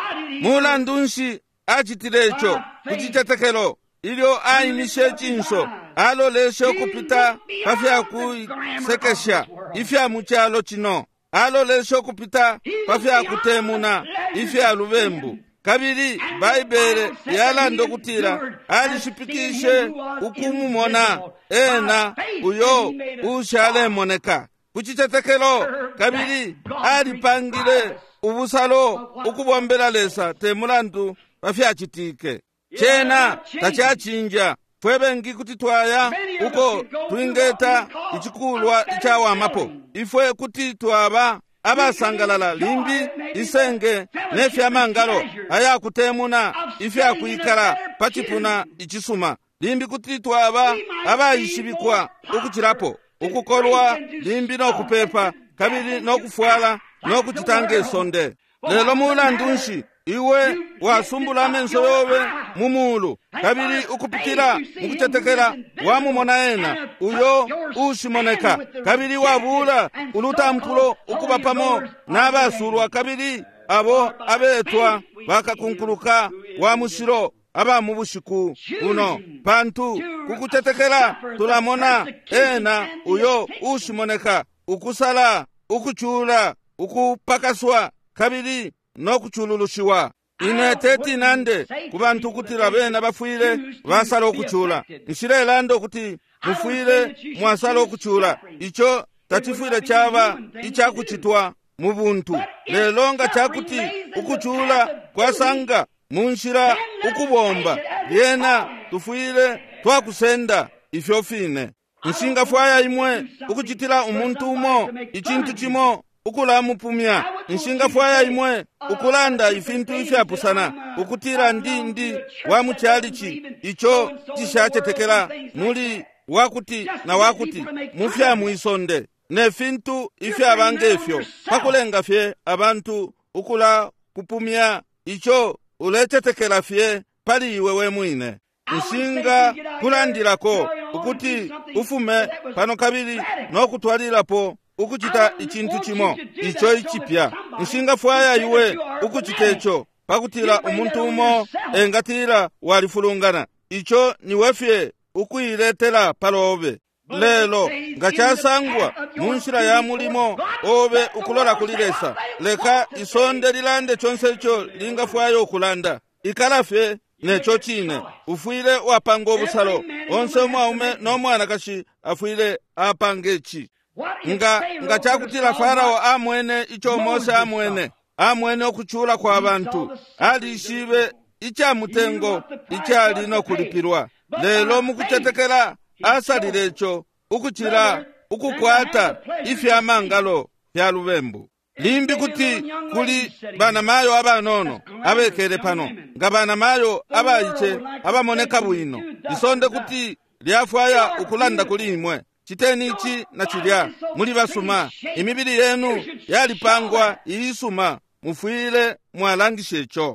mulandunshi achitire echo kuchichetekelo ilio aimishe chinso aloleshe okupita pafya kusekesha ifya muchalo chino aloleshe okupita pafya kutemuna ifya lubembu kabiri baibele yalando kutira alishipikishe ukumumona ena uyo ushale moneka kuchichetekelo kabiri alipangile ubusalo ukubombela lesa temulandu pafya chitike chena tachachinja fwebengi kuti twaya uko twingeta ichikulwa ichawamapo ifwe kuti twaba abasangalala limbi isenge nefya mangalo aya kutemuna ifya kuikala pachipuna ichisuma limbi kuti twaba abayishibikwa ukuchirapo ukukolwa limbi nokupepa kabiri nokufwala nokuchitange esonde lelo mulandunshi iwe wasumbula amenso yobe mumulu kabiri ukupitira mukuchetekela wamumona ena uyo ushimoneka kabiri wabula uluta mkulo ukubapamo n'abasurwa kabiri abo abetwa bakakunkuluka wa mushiro aba mubushiku uno pantu kukuchetekela tulamona ena uyo ushimoneka ukusala ukuchula ukupakaswa kabiri nokuchululushiwa ine teti nande kubantu kutira bena bafuyile basala okuchula nshirelando kuti mufuyile mwasala okuchula icho tatifuyile chaba ichakuchitwa mubuntu lelonga chakuti ukuchula kwasanga munshira ukubomba yena tufuyile twakusenda ifyofine nshinga fwaya imwe ukuchitila umuntu umo ichintu chimo ukulamupumya nshinga fwaya imwe ukulanda ifintu ifyapusana ukutira ndi ndi wa muchalichi icho tishachetekela muli wakuti na wakuti mufya muisonde ne fintu ifyabangefyo pakulenga fye abantu ukula kupumya icho ulechetekela fye pali iwe we mwine nshinga kulandirako ukuti ufume pano kabiri nokutwalirapo ukuchita ichintu chimo icho ichipya nshinga fwaya iwe ukuchita echo pakutira umuntu umo engatira walifulungana icho niwefye ukuiletela palobe lelo ngachasangwa munshira ya mulimo obe ukulola kulilesa leka isonde lilande chonse icho linga fwaya okulanda ikalafye necho chine ufuile wapanga obusalo onse omwaume n'omwana kashi afuile apangechi nga nga chakutila Farao amwene icho Mose amwene amwene okuchula kwa abantu alishibe icha mutengo ichali nokulipirwa lelo mukuchetekela asalilecho ukuchira ukukwata ifya mangalo ya lubembu limbi kuti kuli bana mayo abanono abekele pano nga bana mayo abayiche abamoneka bwino isonde kuti lyafwaya ukulanda kulimwe chiteni ichi na chilya muli basuma imibili yenu yalipangwa iisuma mufuile mwalangishe echo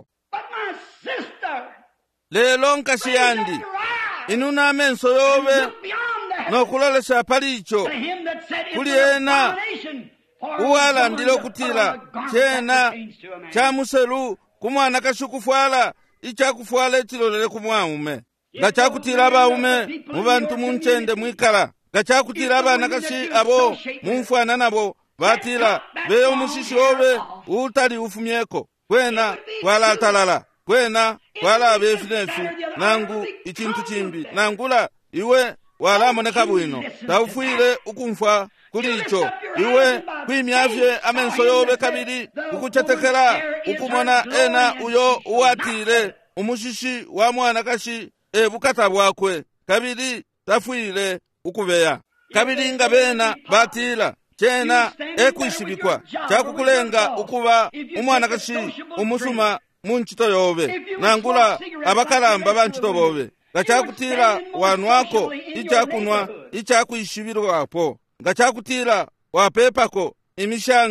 lelo nkashiyandi inuna amenso yobe nokulolesha pali icho kuli ena uwalandile okutila chena cha muselu kumwana kashukufwala ichakufwala echilolele kumwaume nga chakutila abaume mubantu munchende mwikala nga chakutila abana kashi abo mumfwana nabo batila beyo mushishi obe utali ufumyeko kwena kwala atalala kwena kwala abefinefi nangu ichintu chimbi nangula iwe wala moneka bwino taufuile ukumfa kuli icho iwe kwimyavye amenso yobe kabiri ukuchetekela ukumona ena uyo uwatile umushishi wa mwana kashi ebukata bwakwe kabiri tafuile ukubeya kabiri nga bena batila chena ekwishibikwa chakukulenga ukuba umwana kashi umusuma munchito yobe nangula abakalamba banchito bobe gachakutila wanu wako ichakunwa ichakuishibirwapo gachakutila wapepako imishanga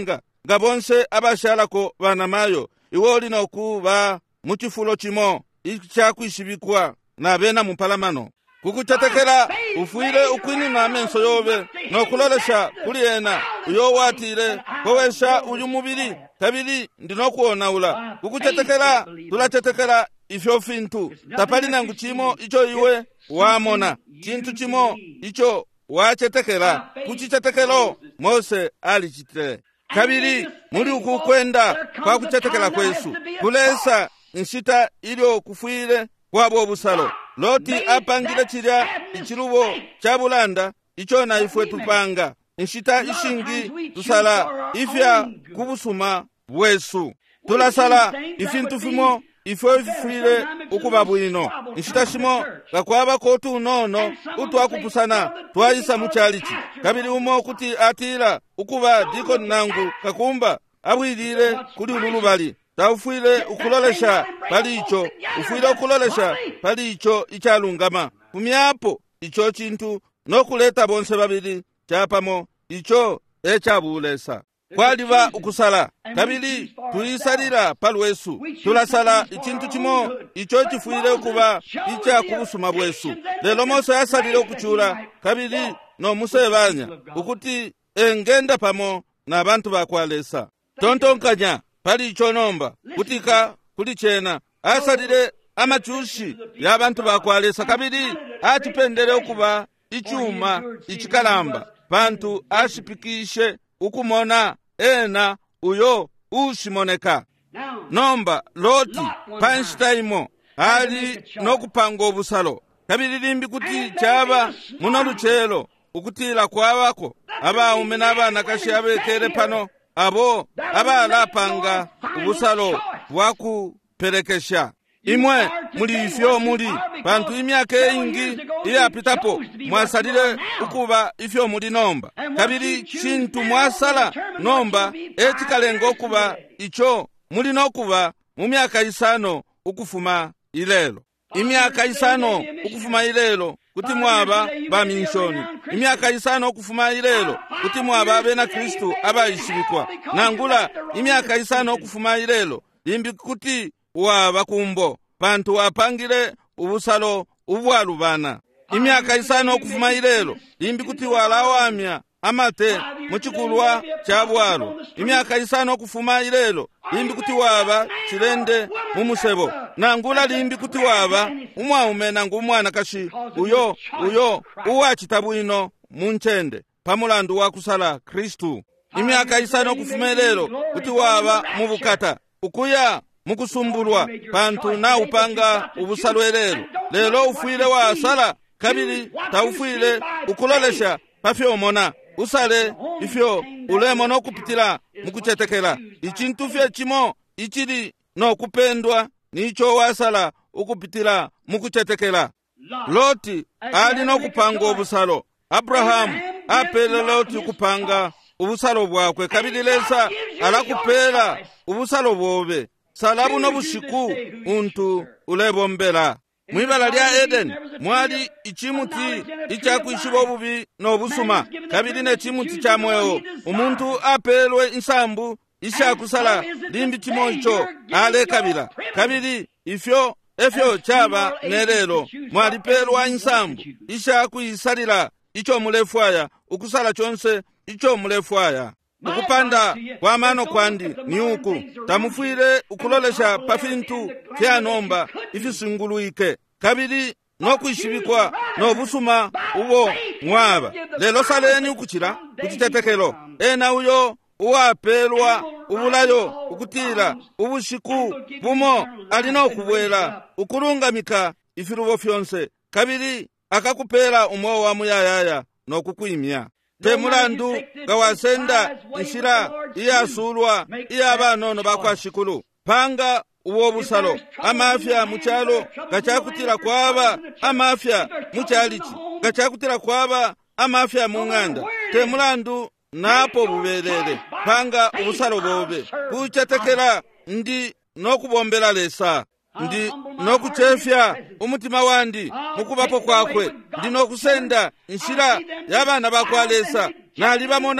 nga bonse abashalako bana mayo iwe olina okuba mu kifulo kimo ikyakwisibikwa n'abeena mu palamano kukuchatekera ufuire ukwinina amenso yobe n'okulolesha kuli ena uyowaatire kowesha uyu mubiri kabiri ndinokuonawula kukuchatekera tulachatekera ifyo fintu tapalina ngu chimo icho iwe wamona chintu chimo icho wachetekera kuchichatekero Mose alichitire kabiri muli ukukwenda kwa kuchatekera kwesu kulesa nshita ilio kufuire kwabo obusalo Loti apangile chirya ichirubo cha bulanda icho na ifwe tupanga nshita ishingi tusala ifya kubusuma bwesu tulasala ifintu fimo ifwe ifire ukuba bwino nshita shimo gakwaba kotu unono utwakupusana twayisa muchalichi kabiri umo kuti atira ukuba diko nangu kakumba abwirire kuli ululubali taufuire ukulolesha pali icho ufuire ukulolesha pali icho ichalungama kumyapo icho chintu nokuleta bonse babiri chapamo icho echabulesa kwaliba ukusala kabili tulisalira palwesu tulasala ichintu chimo icho chifuire ukuba icha kubusuma bwesu lelo Mose yasalire ukuchura kabili no musebanya ukuti engenda pamo na abantu bakwalesa tontonkanya pali icho nomba kutika kuli chena asalire amachushi y'abantu bakwalesa kabili atipendere ukuba ichuma ichikalamba bantu ashipikishe ukumona ena uyo ushimoneka nomba Loti panshitaimo ali nokupanga obusalo kabili limbi kuti chaba muno luchelo ukutila kwabako abaume n'abana kashi abekere pano abo abalapanga ubusalo bwakuperekesha imwe muli ifyo muli bantu imyaka ingi iyapitapo mwasalire ukuba ifyo muli nomba kabiri chintu mwasala nomba etikalengo okuba icho muli nokuba mu myaka isano ukufuma ilelo imyaka isano ukufuma ilelo kuti mwaba baminshoni imyaka isano ukufuma ilelo kuti mwaba bena Kristu abayishibikwa nangula imyaka isano ukufuma ilelo imbi kuti waba kumbo bantu wapangire ubusalo ubwalubana imyaka isano okufuma ilelo imbi kuti walawamya amate muchikulwa cha bwalo imyaka isano okufuma ilelo imbi kuti waba chilende mumusebo nangula limbi kuti waba umwaume nangu umwana kashi uyo uyo uwachitabu ino munchende pamulandu wakusala Kristu imyaka isano okufuma ilelo kuti waba mubukata ukuya mukusumbulwa pantu na upanga ubusalwelelo lelo ufuile wa sala kabili taufuile ukulolesha pafyo mona usale ifyo ulemo no kupitila mukuchetekela ichintu fye chimo ichili no kupendwa nicho wasala ukupitila mukuchetekela Loti ali no kupanga ubusalo Abrahamu apele Loti kupanga ubusalo bwakwe kabili lesa alakupela ubusalo bobe salabu no bushiku untu ulebombela mwibala lya Eden mwali ichimuti ichakwishiba obubi n'obusuma kabili n'echimuti cha mwewo umuntu apelwe insambu ishakusala limbi chimo icho ale kabila kabili ifyo efyo chaba nerelo mwali pelwa insambu ishakuisalira icho mulefwaya ukusala chonse icho mulefwaya ukupanda kwa mano kwandi ni uku tamufuire ukulolesha pafintu fya nomba ifisunguluike kabili nokwishibikwa nobusuma uwo mwaba lelo saleni ukuchira kuchitetekelo ena uyo uwapelwa ubulayo ukutira ubushiku bumo alinokubwela ukulungamika ifirubo fyonse kabili akakupela umo wa muyayaya nokukwimya temulandu gawasenda nshira iyasulwa iyabanono bakwashikulu panga uwo busalo amafya muchalo gachakutira kwaba amafya muchalichi gachakutira kwaba amafya munganda temulandu napo bubelele panga ubusalo bobe kuchetekela ndi nokubombela lesa ndi nokuchefya umutima wandi mukubapo kwakwe ndi nokusenda nshira yabana bakwalesa nali bamona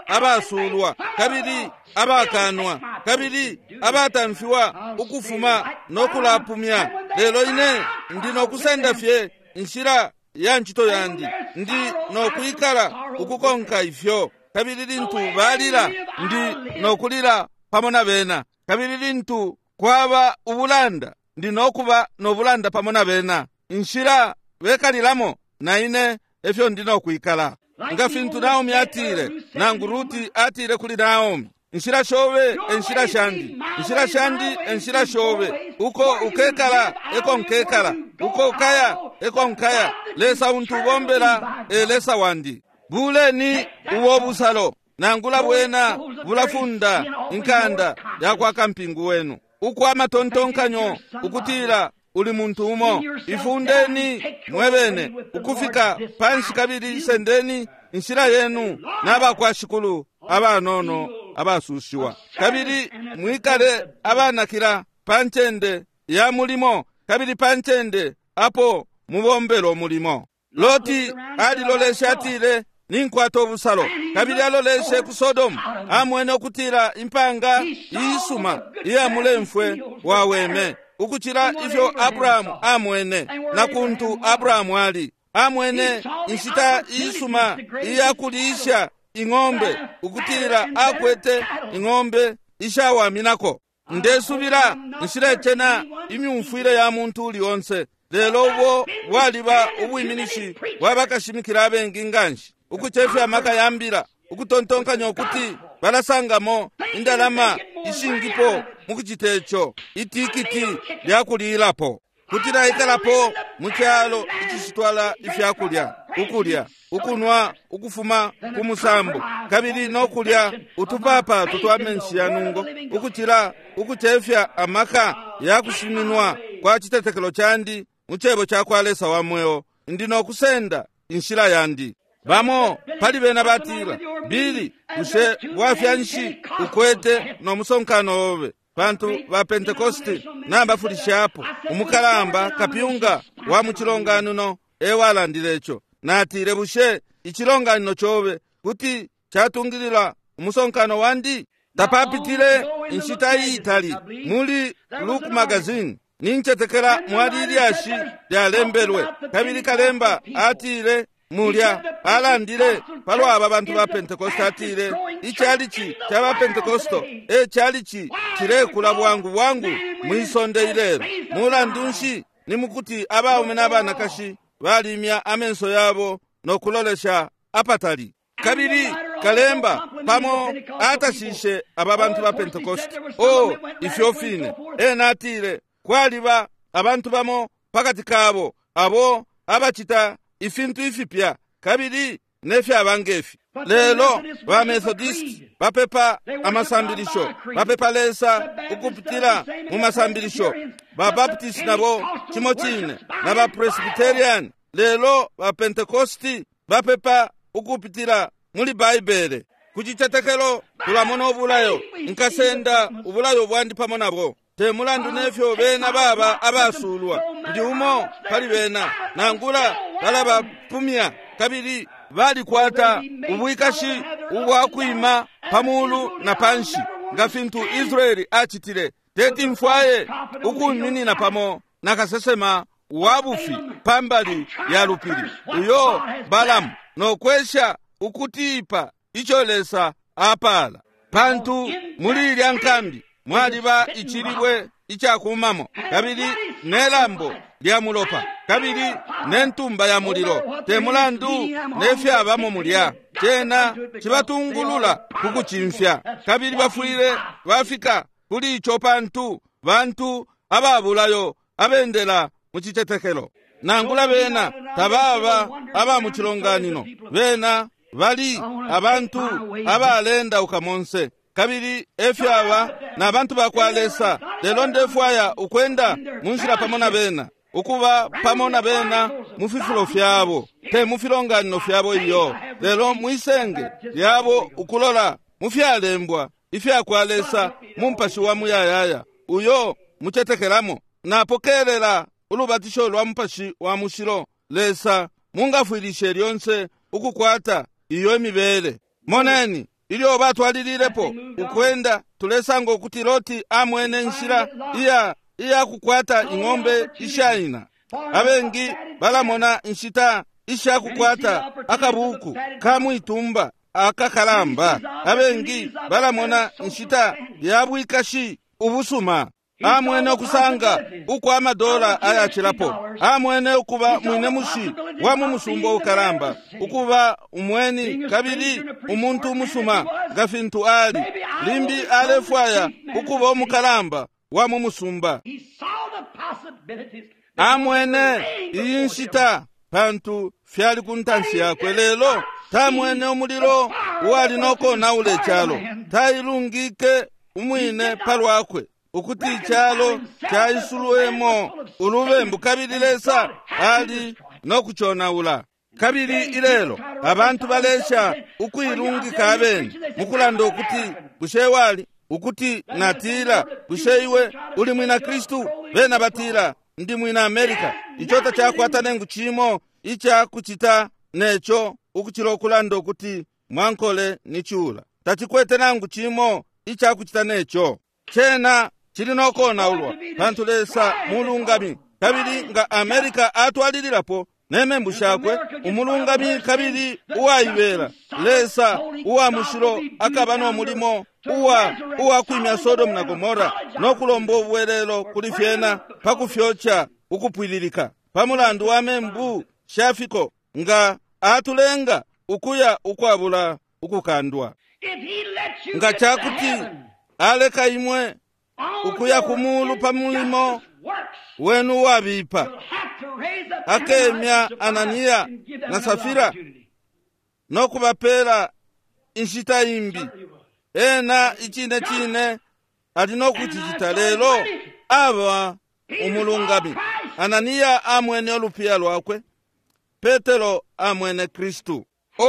abasulwa, kabiri abakanwa, kabiri abatamfiwa ukufuma nokulapumya. Lelo ine ndi nokusenda fye nshira ya nchito yandi, ndi nokuikala ukukonka ifyo. Kabiri lintu balira ndi nokulira pamona bena. Kabiri lintu kwaba ubulanda ndi nokuba nobulanda pamona bena. Nshira bekalilamo na ine efyo ndi nokuikala. Ngafintu Naomi atire, nangu Ruti atire kuli Naomi. Nshira shobe, enshira shandi. Nshira shandi, enshira shobe. Uko ukekala, eko nkekala. Uko ukaya, eko nkaya. Lesa untu bombela, e lesa wandi. Bule ni uwo busalo. Nangula bwena, bulafunda, nkanda, yakwa kampingu wenu. Uko amatontonkanyo, ukutira, uli muntu umo. Ifundeni, mwebene, ukufika, panshi kabiri sendeni, nshira yenu, naba kwa shikulu, aba nono, aba sushiwa. Kabiri, mwikale, aba nakira, panchende, ya mulimo, kabiri panchende, apo, mubombelo mulimo. Loti, adi loleshe atire, ninkwato busalo. Kabiri aloleshe ku Sodomu, amwene okutira impanga, isuma, iya mulemfwe, waweme. Ukuchira ifyo Abrahamu amwene, na kuntu Abrahamu ali. Amwene nshita isuma, iya kulisha ingombe, ukutira akwete ingombe, isha wa minako. Ndesubira, nshirechena imyumfuire ya muntu uli onse. Lelo ubo waliba ubuiminishi, wabakashimikira abengi nganshi. Ukuchefe amaka yambira, ukutontonka nyokuti, balasangamo, indalama, ishingipo, mukuchitecho, itikiti, lyakulilapo. Kutira ikalapo, muchalo, ichishitwala ifyakulya, ukulya, ukunwa, ukufuma, kumusambu. Kabiri nokulya, utupapa, tutuamenshi ya nungo. Ukuchira, ukuchefya amaka, yakushiminwa, kwa chitetekelo chandi, muchebo chakwalesa wamweo, ndino kusenda, inshira yandi. Bamo, pali bena batira, bili, ushe, wafyanshi, ukwete, no musonkano ove. Pantu ba Pentekosti, namba fulishapo, umukalamba, kapiunga, wa muchilongano no, ewala ndilecho. Natire bushe, ichilongano chove, kuti, chatungilila, umusonkano wandi, tapapitile, inshita hii itali, muli, Luke magazine, ninchetekela mwalili ashi, ya lembelwe, kabili kalemba, atile, mulya, alandile, palo aba bantu ba Pentekoste atile, ichalichi, chaba Pentekosto, e chalichi, chirekula bwangu wangu, mwisonde ilero. Mula ndunshi, ni mukuti aba umenaba nakashi, walimya amenso yabo, no kulolesha apatali. Kabiri, kalemba, pamo, atashishe aba bantu ba Pentekoste. O, ifyofine, e natile, kwaliba, abantu bamo, pakati kabo, abo, abachita, ifintu ifipya, kabiri, nefi abangefi. Lelo, ba Methodist, bapepa amasambilisho, bapepa lesa, ukupitila mu masambilisho, ba Baptist nabo, chimochine, na ba Presbyterian, lelo, ba Pentekosti, bapepa ukupitila muli Baibele. Kuchichetekelo, kulamono ubulayo, nkasenda ubulayo bwandi pamonabo. Te mulandu nefyo bena baba abasulwa, ndi umo pali bena, nangula balaba pumya, kabiri, bali kwata, ubuikashi, uwakuima, pamulu na panshi, ngafintu Israeli achitile, teti mfwaye, ukunini na pamo, nakasesema, wabufi, pambali ya lupili. Uyo, Balamu, no kwesha, ukutipa, icholesa, apala. Pantu, mulili yankambi, mwaliba ichilibwe ichakumamo. Kabiri, nelambo lya mulopa. Kabiri, nentumba ya muliro. Temulandu nefya abamo mulya. Tena chibatungulula kukuchimfya. Kabiri bafuire bafika kuli icho pantu bantu ababulayo abendela muchichetekelo. Nangula bena tababa aba muchilonganino. Bena bali abantu abalenda ukamonse. Kabiri efyaba na abantu bakwalesa lelo ndefwaya ukwenda munshira pamona bena ukuba pamona bena mufifulo fyabo te mufilonganino fyabo iyo lelo mwisenge yabo ukulola mufyalembwa ifyakwalesa mumpashi wa muyayaya uyo muchetekelamo napokelela ulubatisho lwa mumpashi wa mushiro lesa mungafuilishe lyonse ukukwata iyo emibele moneni ilyo batwalilirepo ukwenda tulesanga okuti Loti amwene nshira iya iya kukwata ing'ombe ishayina. Abengi balamona nshita isha kukwata akabuku kamwitumba akakalamba. Abengi balamona nshita yabwikashi ubusuma. Amwene okusanga uko amadola ayachirapo. Amwene ukuba mwine mushi wamu musumbo ukaramba. Ukuba umweni kabili umuntu umusuma gafintu ali. Limbi alefwaya ukuba umukaramba wamu musumba. Amwene inshita pantu fyali kuntansi yakwe lelo. Tamwene umuliro wali noko naule chalo. Tailungike umwine palwakwe. Ukuti chalo cha isuluemo ulubembu kabili lesa ali nokuchona ula. Kabili ilelo abantu balesha ukuilungika abeni mukulanda ukuti kushewali ukuti natira kusheiwe uli mwina Kristu bena batira ndi mwina Amerika. Ichota chakwata nengu chimo icha kuchita necho ukuchilo okulanda ukuti mwankole ni chula. Tachikwete nangu chimo icha kuchita necho. Chena chilinoko na ulwa pantu lesa mulungami kabili nga Amerika atwalilirapo nemembu shakwe umulungami kabili uwaibera lesa uwa mushiro akabano mulimo uwa uwa kwimya Sodom na Gomora nokulombo uwelelo kulifyena pakufyocha ukupwililika pamulandu wa membu shafiko nga atulenga ukuya ukwabula ukukandwa nga chakuti aleka imwe ukuya kumulu pamulimo wenu wabipa akemya Anania na Safira nokubapela inshita imbi ena ichine chine alinokuchichita lelo aba umulungami. Anania amwene olupia lwakwe, Petero amwene Kristu.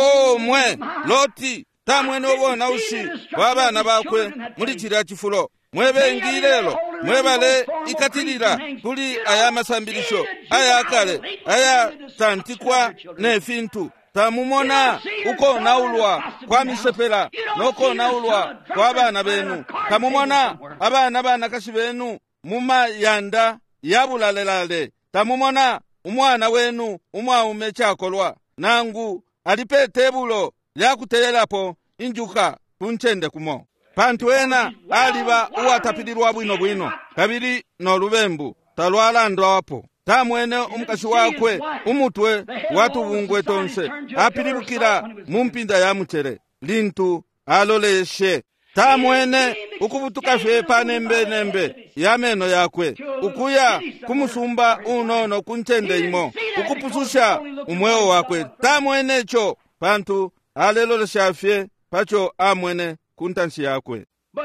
O mwe Loti tamwene obona ushi wabana bakwe mulichira chifulo. Mwebengi lelo mwebale ikatilira kuli aya masambilisho aya akale aya tantikwa nefintu tamumona uko naulwa kwa misepela noko naulwa kwa abana benu. Tamumona abana bana kashi benu muma yanda yabulalelale. Tamumona umwana wenu umwaume chakolwa nangu alipete bulo lyakuteyelapo injuka kunchende kumo. Pantu ena aliba uwatapilirwa bwino bwino kabili nolubembu talwalandwa wapo. Tamwene umkashi wakwe umutwe watu bungwe tonse apilibukira mumpinda ya muchere lintu aloleshe. Tamwene ukubutuka fepa nembe nembe ya meno yakwe ukuya kumusumba unono kunchende imo ukupususha umweo wakwe. Tamwene cho pantu alelolesha fye pacho amwene kuntansi yakwe.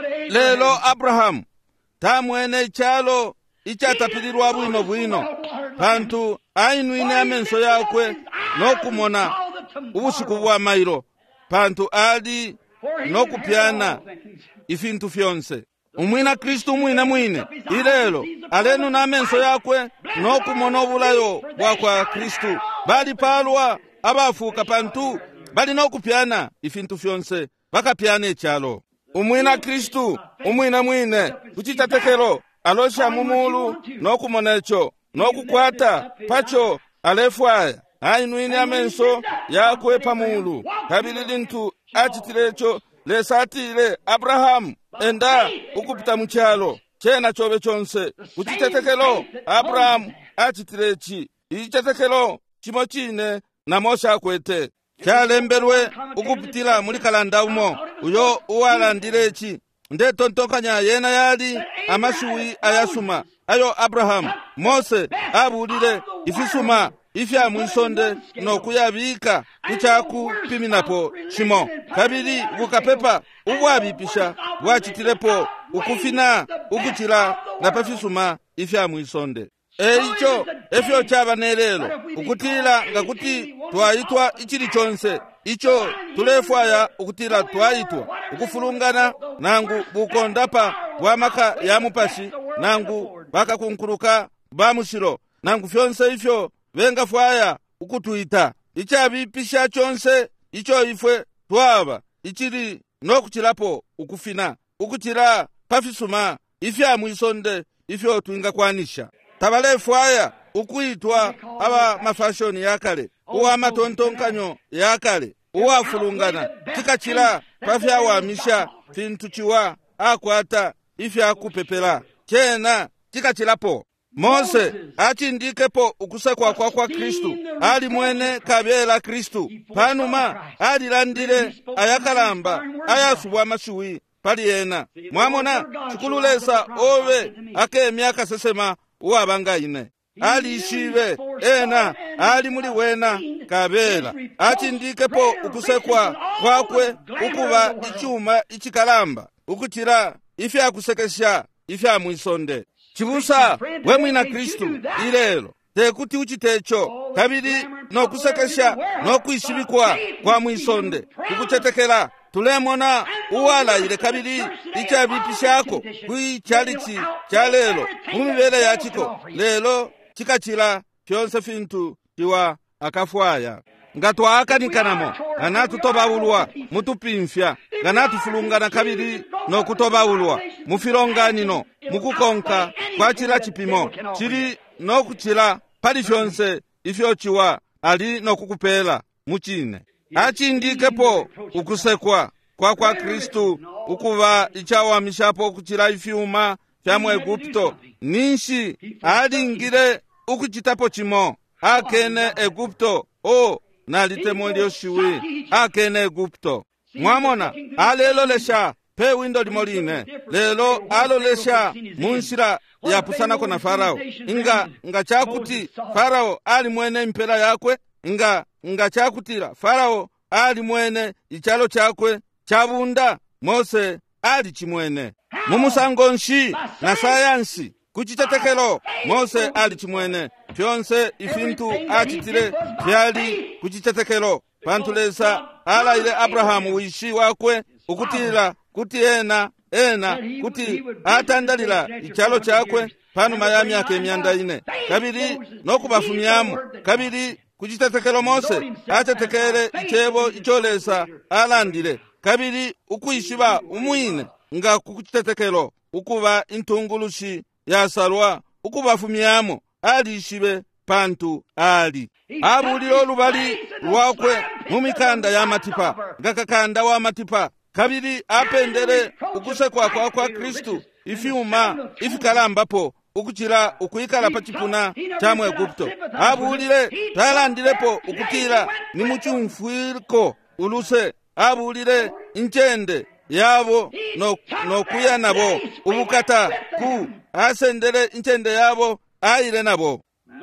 Lelo Abraham tamwene chalo ichatapilirwa bwino bwino pantu ainuine amenso yakwe nokumona ubusiku bwa mailo pantu ali nokupyana ifintu fyonse. Umwina Kristu mwine mwine ilelo alenu na amenso yakwe nokumona obulayo bwakwa Kristu bali palwa abafuka pantu bali nokupyana ifintu fyonse bakapyana echalo. Umwina Kristu umwina mwine kuchitatekelo alosha mumulu nokumona echo nokukwata pacho alefwaya ainuine amenso yakwe pamulu kabili lintu achitilecho lesatile Abrahamu enda ukupita muchalo chena chobe chonse kuchitatekelo Abrahamu achitilechi ichitatekelo chimo chine na Moshe akwete chalemberwe ukupitila muli kalanda umo uyo uwalandilechi nde tontokanya yena yali amashui ayasuma ayo Abrahamu. Mose abulile ifisuma ifya mwisonde no kuyabika kuchaku piminapo shimo kabili bukapepa ubwabipisha bwachitilepo ukufina ukuchila na pafisuma ifya mwisonde. Eicho efyo chaba nelelo ukutila ngakuti twaitwa ichili chonse icho tulefwaya ukutila twaitwa ukufulungana nangu bukondapa bwamaka ya mupashi nangu baka kunkuruka bamushiro nangu fyonse ifyo venga fwaya ukutuita ichabipisha chonse icho ifwe twaba ichili nokuchirapo ukufina ukuchira pafisuma ifya mwisonde ifyo twingakwanisha tabalefu aya ukuitwa aba mafashoni yakale uwa matontonkanyo yakale uwa fulungana tikachira pafya wamisha fintu chiwa akwata ifya kupepela chena tikachirapo Mose achindikepo ukusekwa kwa kwa Kristu ali mwene kabela Kristu panuma alilandile ayakalamba ayasubwa mashuwi pali yena mwamona chikululesa owe ake myaka sesema uwabanga ine ali ishive ena ali muli wena kabela achindikepo ukusekwa kwakwe ukuba ichuma ichikalamba ukuchira ifya kusekesha ifya mwisonde chibusa we mwina Kristu ilelo tekuti uchitecho kabili nokusekesha nokuishibikwa kwa mwisonde kukuchetekela tulemona uwala ile kabili icha vipishako kui chalichi cha lelo mumibele yachiko lelo chikachila fyonse fintu chiwa akafwaya ngatwaakanikanamo ganatutobawulwa mutupimfya ganatufulungana kabili nokutobawulwa mufilonganino mukukonka kwa chila chipimo chili nokuchila pali fyonse ifyo chiwa ali nokukupela muchine achindikepo ukusekwa kwa kwa Kristu ukuva ichawamishapo kuchila ifyuma fya mu Egupto ninshi alingile ukuchitapo chimo akene Egupto o nalitemo lyoshiwi akene Egupto mwamona alelolesha pe windo limoline lelo alolesha munshira yapusanako na Farao inga nga chakuti Farao ali mwene impela yakwe inga nga chakutira Farao ali mwene ichalo chakwe chabunda Mose ali chimwene mumusango nshi na sayansi kuchitetekelo Mose ali chimwene fyonse ifintu achitire fyali kuchitetekelo pantulesa ala ile Abrahamu wishi wakwe ukutira kuti ena ena kuti atandalila ichalo chakwe panuma ya myaka emyanda ine kabili nokubafumyamu kabili kuchitetekelo Mose atetekele ichebo icholesa alandile kabili ukuishiba umwine nga kuchitetekelo ukuba intungulushi yasalwa ukubafumyamu alishibe pantu ali abulilo olubali lwakwe mumikanda ya matipa ngakakanda wa matipa kabili apendele ukusekwa kwa kwa Kristu ifyuma ifikalambapo ukuchira ukuikala pachipuna cha mu Egupto abulile talandilepo ukutira ni muchumfwiriko uluse abulile inchende yabo no, no kuya nabo ubukata ku asendele inchende yabo aile nabo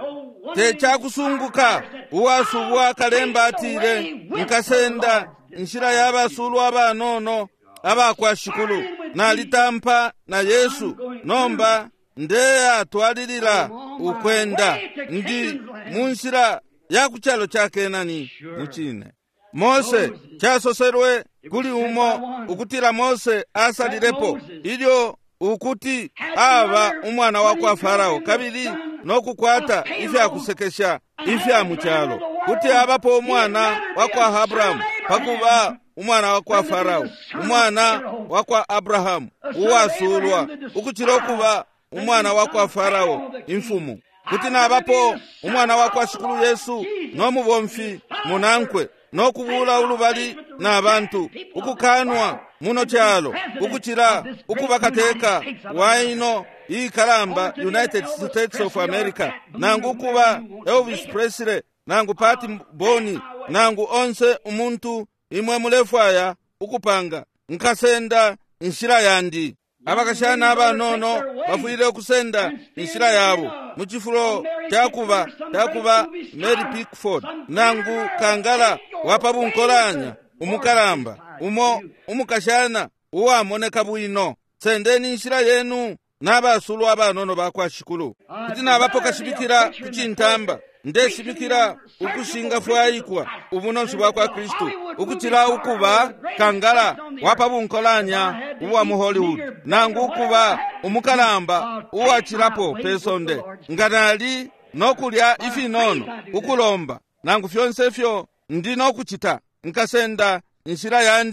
techa kusunguka uwasuwa kalemba atire nkasenda nshira yabasulu abanono abakwashikulu na litampa na Yesu nomba ndeya twalilila ukwenda ndi munshira ya kuchalo cha Kenani muchine Mose chasoserwe kuli umo ukutira Mose asalilepo ilyo ukuti aba umwana wa kwa Farao kabili nokukwata ifya kusekesha ifya muchalo kuti abapo umwana wa kwa Abrahamu pakuba umwana wa kwa Farao umwana wa kwa Abrahamu uwasulwa ukuchira okuba umwana wa kwa Farao imfumu kuti nabapo umwana wa kwa shikulu Yesu nomubomfi munankwe nokubula ulubali n'abantu ukukanwa muno chalo ukuchira ukubakateka waino ikalamba United States of America nangu kuba Elvis Presley nangu Pat Boni nangu onse umuntu imwe mulefaya ukupanga nkasenda nshira yandi abakashana abanono bafuile okusenda nshira yabo muchifulo takuba takuba Mary Pickford nangu kangala wapabunkolanya umukalamba umo umukashana uwamoneka bwino sendeni nshira yenu n'abasulu abanono bakwashikulu kuti nabapo kashibikira kuchintamba ndeshibikira ukushinga fwayikwa ubunonsi bwa kwa Kristu ukutira ukuba kangala wapabunkolanya uwa mu Hollywood nangu ukuba umukalamba uwa chirapo pesonde nganali nokulya ifinono ukulomba nangu fyonse fyo ndi nokuchita nkasenda nshira yandi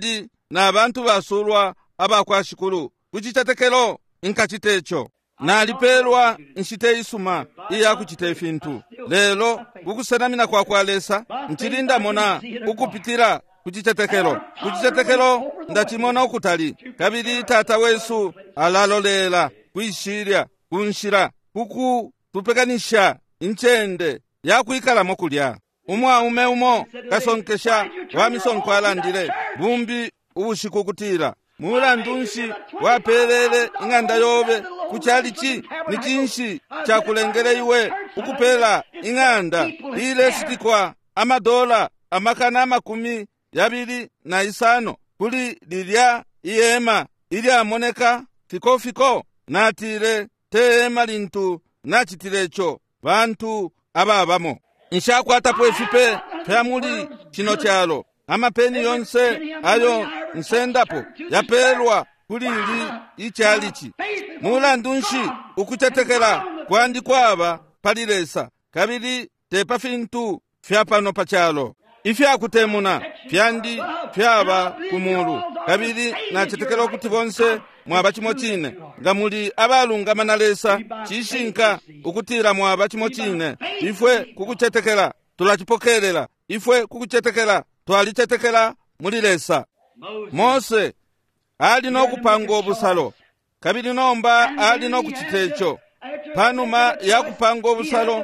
na abantu basulwa abakwashikulu kuchichetekelo nkachitecho nalipelwa nchite isuma iya kuchite fintu lelo kukusenamina kwa kwalesa nchilinda mona ukupitira kuchichetekelo kuchichetekelo ndachimona ukutali kabili tata wesu alalolela kuishirya kunshira kuku tupekanisha inchende yakuikalamo kulya umwa ume umo kasonkesha wamisonko alandile bumbi ubushiku kutira mulandunshi wapelele ing'anda yobe kuchalichi ni chinshi chakulengele iwe ukupela ing'anda ile sitikwa amadola amakana makumi yabili na isano kuli lilya iyema ili amoneka fiko fiko natile teema lintu nachitilecho bantu ababamo nshakwatapo efipe fyamuli chino chalo amapeni yonse ayo nsendapo yapelwa kulili ichalichi mulandunshi ukuchetekela kwandikwaba palilesa kabili tepa fintu fyapano pachalo ifyakutemuna fyandi fyaba kumulu kabili nachetekela okuti bonse mwaba chimo chine nga muli abalungama nalesa chishinka ukutira mwaba chimo chine ifwe kukuchetekela tulachipokelela ifwe kukuchetekela twalichetekela mulilesa Mose ali nokupanga obusalo kabili nomba ali nokuchitecho panuma yakupanga obusalo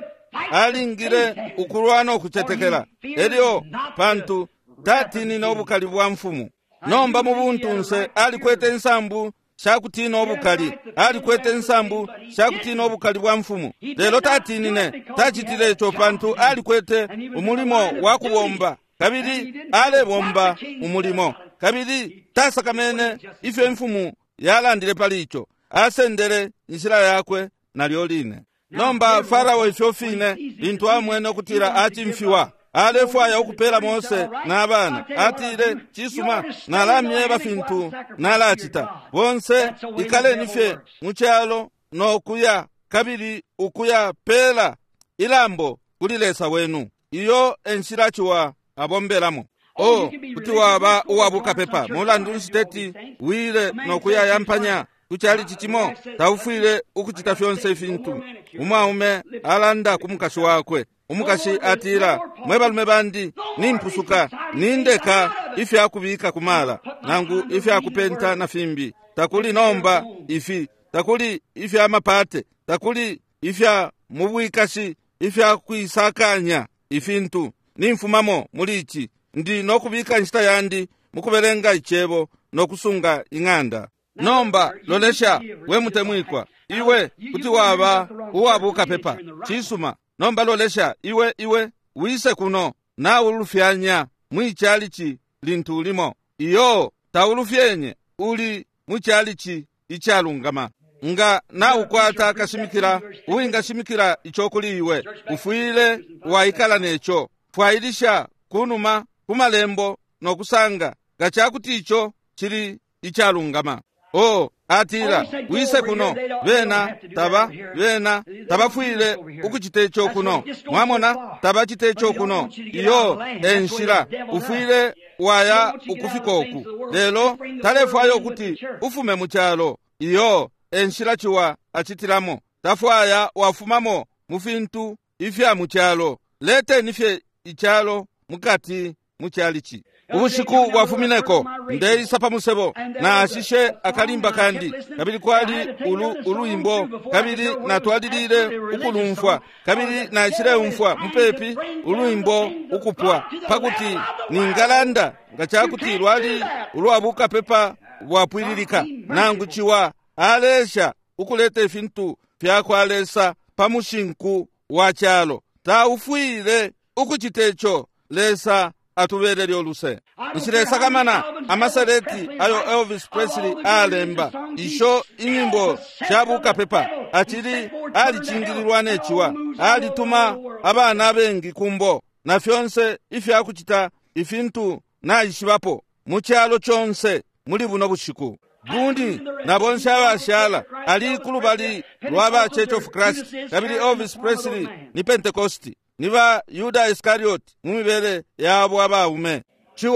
alingire ukulwana okuchetekela elio pantu tatini n'obukali bwa mfumu nomba mu buntu nse ali kwete ensambu shakutina obukali ali kwete ensambu shakutina obukali bwa mfumu lelo tatinine tachitile echo pantu ali kwete umulimo wakubomba kabili ale bomba umulimo kabili tasakamene ife mfumu yalandile palicho asendele insila yakwe nalyoline nomba Farao ifyofine lintu amwene okutira achimfiwa alefwaya okupela Mose n'abana atile chisuma nalamye bafintu nalachita bonse ikale nife muchalo nokuya kabili ukuya pela ilambo kulilesa wenu iyo enshirachiwa abombelamo o kuti waba uwabuka pepa mulandu nsiteti wile nokuya yampanya kuchali chichimo taufile ukuchita fyonse fintu umaume alanda kumukashi wakwe umukashi atira mwebalume bandi nimpusuka nindeka ifi akubika kumala nangu ifi akupenta na fimbi takuli nomba ifi takuli ifi amapate takuli ifi mubwikashi ifi akwisakanya ifintu nimfumamo mulichi ndi nokubika nshita yandi mukubelenga ichebo nokusunga ing'anda nomba lolesha we mutemwikwa iwe kuti waba uwabuka pepa chisuma nomba lolesha iwe iwe wise kuno na ulufyanya mwichalichi lintu limo iyo taulufyenye uli mwichalichi ichalungama nga na ukwata kashimikira uinga shimikira ichokuli iwe ufuile waikala necho fwailisha kunuma kumalembo nokusanga gachakuti icho chili ichalungama o atira wise kuno bena taba bena tabafuile ukuchitecho kuno mwamona taba chitecho kuno iyo enshira ufuile waya ukufikoku lelo talefwayo kuti ufume muchalo iyo enshira chiwa achitiramo tafwaya wafumamo mufintu ifya muchalo lete nifye ichalo mukati muchalichi ubushiku wafumineko ndeisa pamusebo na ashishe akalimba kandi kabili kwali ulu uluimbo kabili na twadilile ukulumfwa kabili na ashire umfwa mupepi uluimbo ukupwa pakuti ningalanda ngachakuti lwali uluabuka pepa wapwililika nangu chiwa alesha ukulete fintu fyako alesa pamushinku wachalo ta ufuile ukuchitecho lesa atubelele oluse nshilesa kamana amasaleti ayo Elvis Presley alemba isho inyimbo shabuka pepa achili alichingililwa nechiwa alituma abana bengi kumbo na fyonse ifi akuchita ifintu na ishibapo muchalo chonse muli buno bushiku gundi na bonse abashala ali kulubali lwaba Church of Christ kabili Elvis Presley ni Pentecosti niba Yuda Iscariot mumibele yabo abaume chiwa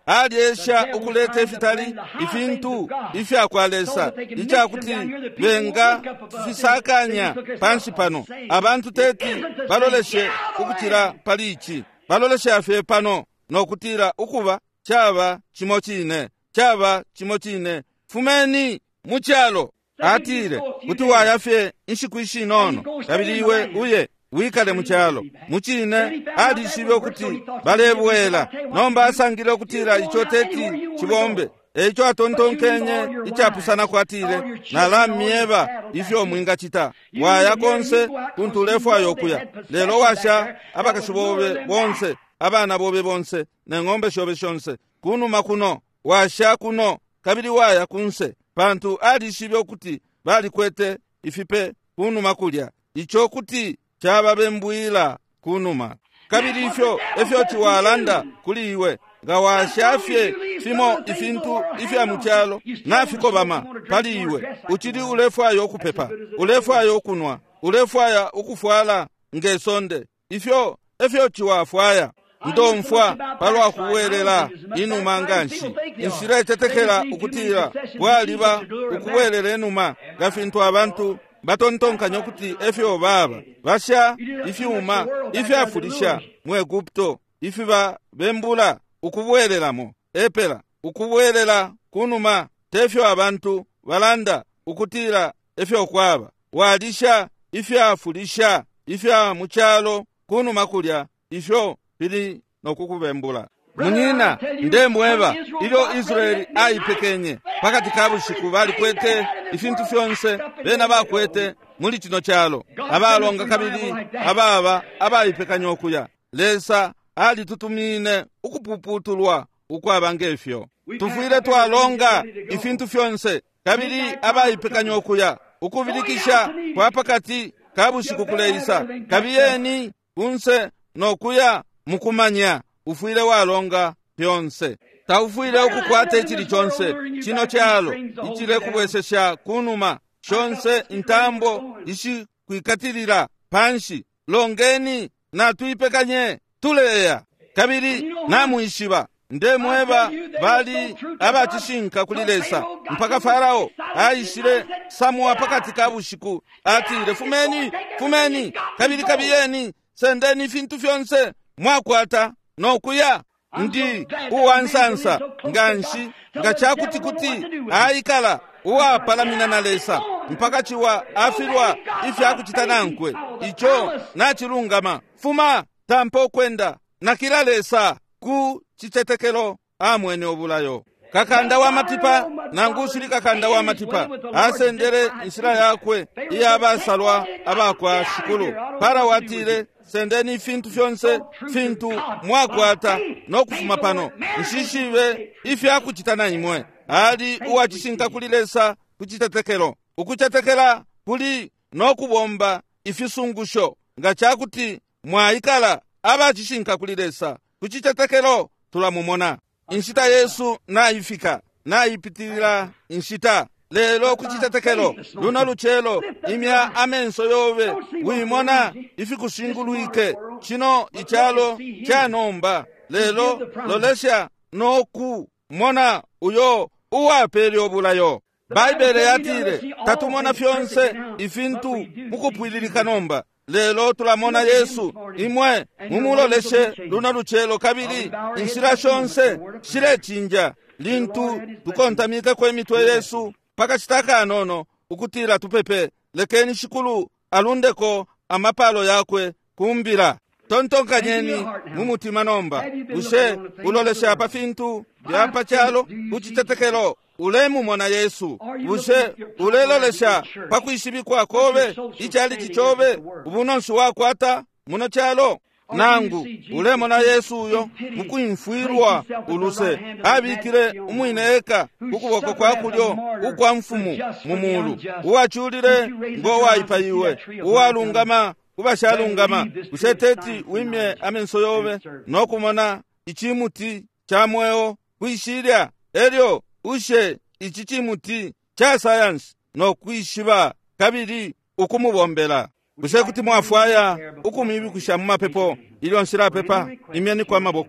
alyesha ukuleta ifitali ifintu ifyakwalesa ichakuti benga fisakanya pansi pano abantu teti baloleshe ukutira palichi baloleshe afe pano nokutira ukuba chaba chimo chine chaba chimo chine fumeni muchalo atire kuti wayafe inshikwishi nono kabiliwe uye wikale muchalo muchine alishibe kuti balebwela nomba asangile kutira icho teti chibombe echo atontonkenye ichapusana kwatire nala mieba ifyo mwinga chita waya konse kuntulefu ayokuya lelo washa abakashibobe bonse abana bobe bonse nengombe shobe shonse kunu makuno washa kuno kabili waya kunse pantu alishibe kuti bali kwete ifipe kunu makulya icho kuti chaba bembuila kunuma kabili ifyo efyo chiwalanda kuli iwe nga washafye fimo ifintu ifya muchalo nafiko bama pali iwe uchidi ulefwayo okupepa ulefwayo okunwa ulefwaya ukufwala ngesonde ifyo efyo chiwafwaya ndomfwa palwa kuwelela inuma nganshi insire tetekela ukutira waliba ukuwelela enuma gafintu abantu batontonkanya kuti efyo baba basha ifyuma ifyafulisha mu Egupto ifiba bembula ukubwelelamo epela ukubwelela kunuma tefyo abantu balanda ukutira efyo kwaba walisha ifyafulisha ifya muchalo kunuma kulya ifyo bili nokukubembula munina ndemweba ilo Israeli aipekenye pakati kabushiku bali kwete ifintu fyonse bena bakwete muli chino chalo abalonga kabili ababa abaipekanya okuya lesa ali tutumine ukupuputulwa ukwabangefyo tufwire twalonga ifintu fyonse kabili abaipekanya okuya ukubilikisha kwa pakati kabushiku kuleisa kabiyeni unse nokuya mukumanya ufwire walonga pyonse taufwire ukukwata ichili chonse chino chalo ichile kubwesesha kunuma chonse intambo ishi kuikatilira panshi longeni na tuipekanye tuleya kabili namuishiba ndemweba bali abachishinka kulilesa mpaka Farao aishire Samua pakati kabushiku atire fumeni fumeni kabili kabiyeni sendeni fintu fyonse mwakwata nokuya ndi uwansansa nganshi ngachakutikuti aikala uwapalamina nalesa mpaka chiwa afirwa ifyakuchitanankwe icho nachilungama fuma tampo kwenda nakilalesa ku chitetekelo amwene obulayo kakanda wa matipa nangushiri kakanda wa matipa asendere insira yakwe iya abasalwa abakwa shikulu para watire sendeni fintu fyonse fintu mwakwata nokufuma pano nshishive ifya kuchitana imwe ali uwachishinka kulilesa kuchitetekelo ukuchetekela kuli nokubomba ifisungusho nga chakuti mwaikala abachishinka kulilesa kuchitetekelo tulamumona inshita Yesu naifika naipitilira inshita lelo kuchitetekelo luno luchelo imya amenso yobe wimona ifikushinguluike chino ichalo chanomba lelo lolesha noku mona uyo uwapeli obulayo Baibele yatire tatumona fyonse ifintu mukupwililika nomba lelo tulamona Yesu imwe mumuloleshe luno luchelo kabili inshira shonse shire chinja lintu tukontamika kwe mitwe Yesu paka chitaka anono ukutira tupepe lekeni shikulu alundeko amapalo yakwe kumbira tontonkanyeni mumutima nomba ushe ulolesha apa fintu byapa chalo uchitetekelo ulemu mona Yesu ushe ulelolesha pakuishibikwa kobe ichali chichobe ubunonsu wakwata muno chalo nangu ulemo na Yesu uyo mukuinfuirwa uluse abikire umwineeka ukuboko kwa kulyo ukwa mfumu mumulu uwachulire ngo waipayiwe uwalungama ubashalungama useteti wimye amenso yobe nokumona ichimuti chamweo kwishirya elyo ushe ichichimuti cha science no kwishiba kabiri ukumubombela ushe kuti mwafwaya ukumibi kushamu mapepo ilio nshira pepa imyeni kwa maboko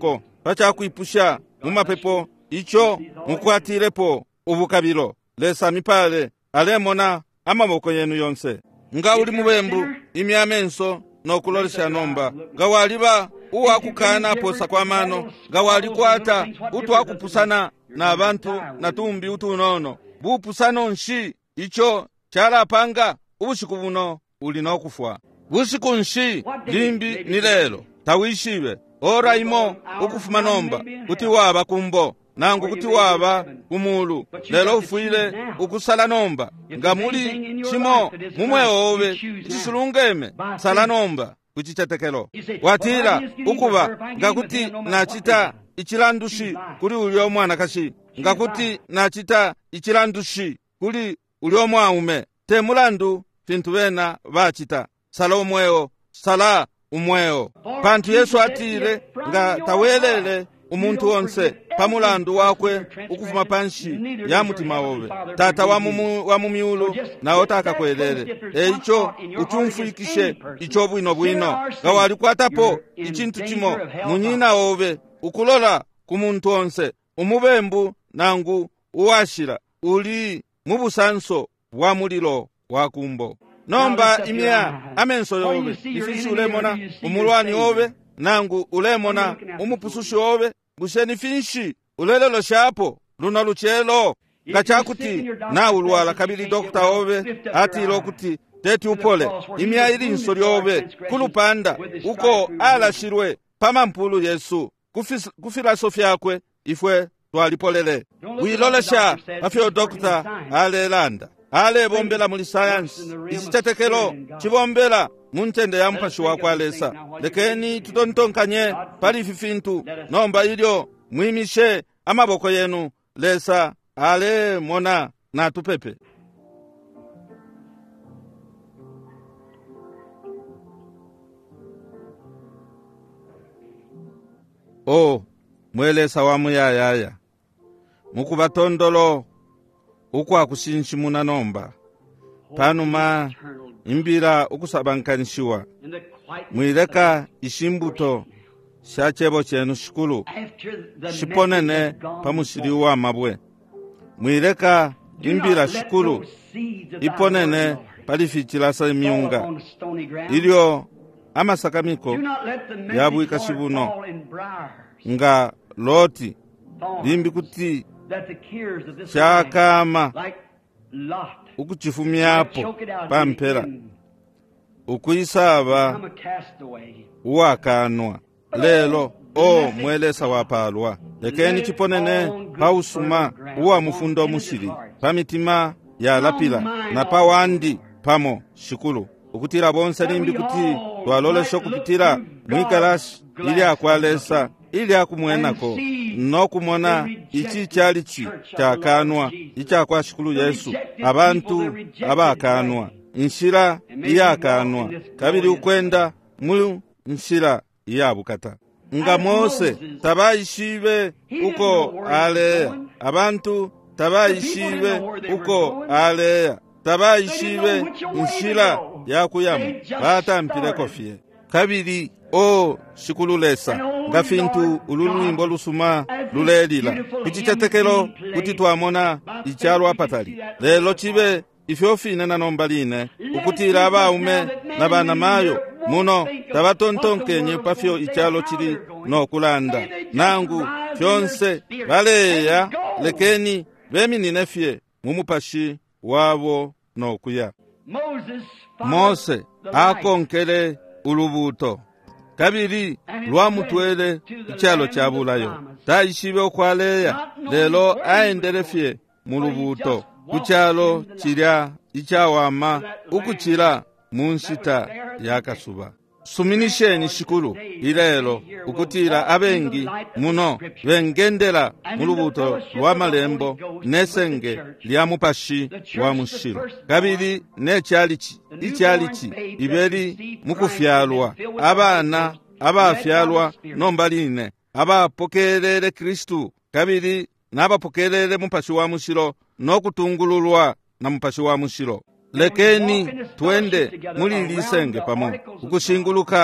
pachakuipusha mumapepo icho mukwatirepo ubukabilo lesa mipale alemona amaboko yenu yonse nga uli mubembu imyamenso nokulolesha nomba nga waliba uwakukana posa kwa mano nga walikwata utwakupusana na abantu natumbi utunono bupusano nshi icho chalapanga ubushiku buno uli nokufwa bushiku nshi limbi ni lelo tawishibe ora imo ukufuma nomba kuti waba kumbo nangu kuti waba kumulu lelo ufwile ukusala nomba nga muli chimo mumwe owe chisulungeme sala nomba kuchichetekelo watira ukuba nga kuti nachita ichilandushi kuli ulio mwana kashi nga kuti nachita ichilandushi kuli ulio mwaume te mulandu fintu bena bachita sala umweo sala umweo pantu Yesu atire nga tawelele umuntu wonse pamulandu wakwe ukufuma panshi ya mutima wowe tata wa mumu wa mumiulu na otaka kwelele eicho uchumfuikishe icho bwino bwino gawali kwatapo ichintu chimo munyina wowe ukulola kumuntu wonse umubembu nangu uwashira uli mubusanso wa mulilo wa kumbo nomba imya amenso yowe ifisi ulemona umulwani wowe nangu ulemona umupusushi wowe busheni finshi ulelelo shapo luna luchelo kachakuti na ulwala kabili dokta wowe ati lokuti teti upole imya ili nsori wowe kulupanda uko ala shirwe pama mpulu Yesu Kufis, kufilasofi yakwe ifwe twalipolele wilolesha afyo dokta ale landa ale bombela muli science isichetekelo chibombela muntende ya mpashi wakwa alesa lekeni tutontonkanye pali fifintu nomba ilio mwimishe amaboko yenu lesa ale mona na tupepe o mwelesa wa muyayaya mukubatondolo uku akusinshimuna nomba panuma imbira ukusabankanishiwa mwileka ishimbuto shachebo chenu shikulu shiponene pamushiriwa mabwe mwileka imbira shikulu iponene palifichilasa miunga ilio amasakamiko yabuika shibuno nga loti limbi kuti chakama ukuchifumyapo pampera ukuyisaba uwakanwa lelo o mwelesa wapalwa lekeni chiponene pausuma uwa mufundo mushiri pamitima ya lapila na pawandi pamo shikulu ukutira bonse limbi kuti twalolesho kupitira mwikalashi ili akwalesa ili akumwenako nokumona ichi chalichi chakanwa ichakwa shikulu Yesu abantu abakanwa nshira iyakanwa kabili ukwenda mu nshira iyabukata nga Mose tabayishibe uko aleya abantu tabayishibe uko aleya tabayishibe nshira yakuyamu batampire kofie kabili o shikululesa nga fintu ululwimbo lusuma lulelila kuchichetekelo kuti twamona ichalo apatali lelo chibe ifyofine na nomba line ukutira abaume na bana mayo muno tabatontonkenye pafyo ichalo chili nokulanda nangu fyonse baleya lekeni bemininefye mumupashi wabo nokuya Mose akonkele ulubuto kabiri lwamutwele ichalo chabulayo taishibe okwaleya lelo aendelefye mulubuto kuchalo chilya ichawama ukuchila munshita yakasuba suminisheni shikulu ilelo ukutira abengi muno bengendela mulubuto lwa malembo nesenge lya mupashi wa mushilo kabili nechalichi ichalichi ibeli mukufyalwa abana abafyalwa nomba line abapokelele Kristu kabili nabapokelele mupashi wa mushilo nokutungululwa na mupashi wa mushilo lekeni twende muli lisenge pamo ukushinguluka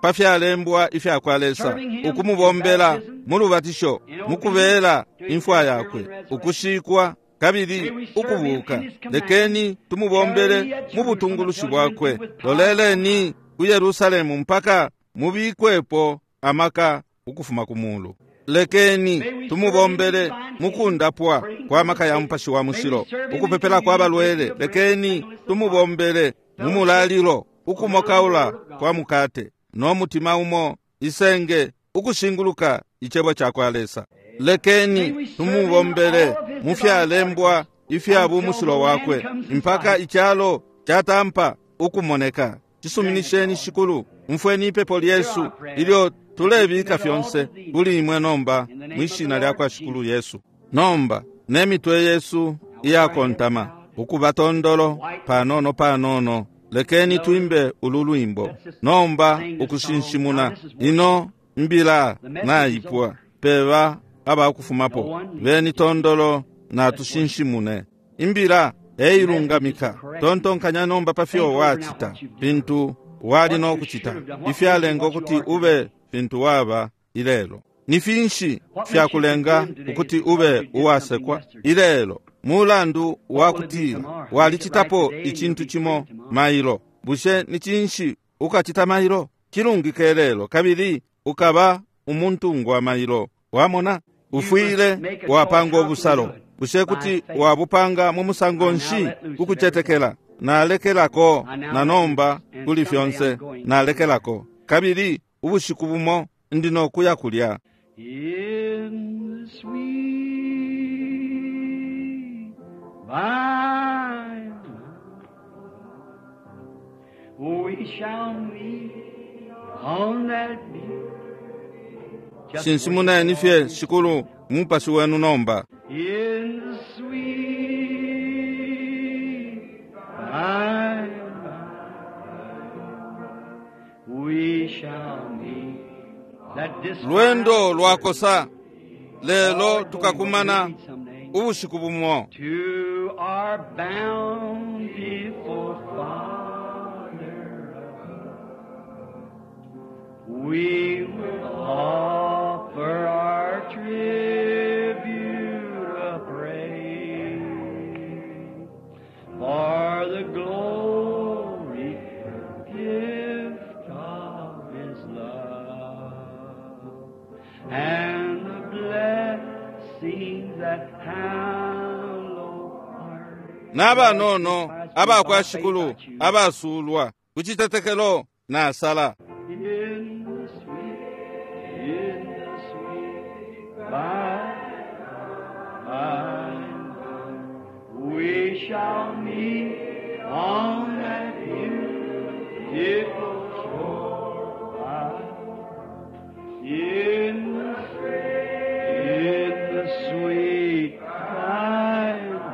pafyalembwa ifyakwalesa ukumubombela mulubatisho mukubeera imfwa yakwe ukushikwa kabili ukubuka. Lekeni tumubombele mubutungulushi bwakwe. Loleleni ku Yerusalemu mpaka mubikwepo amaka ukufuma kumulu. Lekeni tumubombele mukundapwa kwa maka ya mpashi wa musilo ukupepela kwa balwele. Lekeni tumubombele mumulalilo ukumokaula kwa mukate no mutima umo isenge ukushinguluka ichebo chakwalesa. Lekeni tumubombele mufyalembwa ifyabu musilo wakwe mpaka ichalo chatampa ukumoneka. Chisuminisheni shikulu mfweni pepo Yesu ilio tulebika fyonse kuli imwe nomba mwishina lyakwa shikulu Yesu. Nomba nemitwe Yesu iyakontama ukubatondolo panono panono. Lekeni tuimbe ululuimbo nomba ukushinshimuna ino mbila na ipwa peva aba kufumapo veni tondolo na tushinshimune imbila eirungamika tontonkanya nomba pafyo wachita pintu wali no kuchita ifyalengo kuti ube pintu waba ilelo nifinshi fyakulenga ukuti ube uwasekwa ilelo mulandu wakutila walichitapo ichintu chimo mailo bushe nichinshi ukachita mailo chilungike lelo kabili ukaba umuntu ngwa mailo wamona ufwile wapango busalo bushe kuti wabupanga mumusango nshi kukuchetekela na lekelako na nomba kuli fyonse na lekelako kabili ubushikubumo ndino kuyakulya. In the sweet by we shall meet on that day. Shinsimuna nifye shikulu mupashi wenu nomba. In the sweet by we shall meet that this Lwendo lwakosa lelo tukakumana ubushikubumo to our bountiful Father we will offer our tribute of praise for the glory gift of His love and the blessings that hallow our naba nono aba kwa shikulu aba sulwa kuchitetekelo na sala. in the sweet, in the sweet by, by, we shall meet on that beautiful shore. In the, in the sweet by,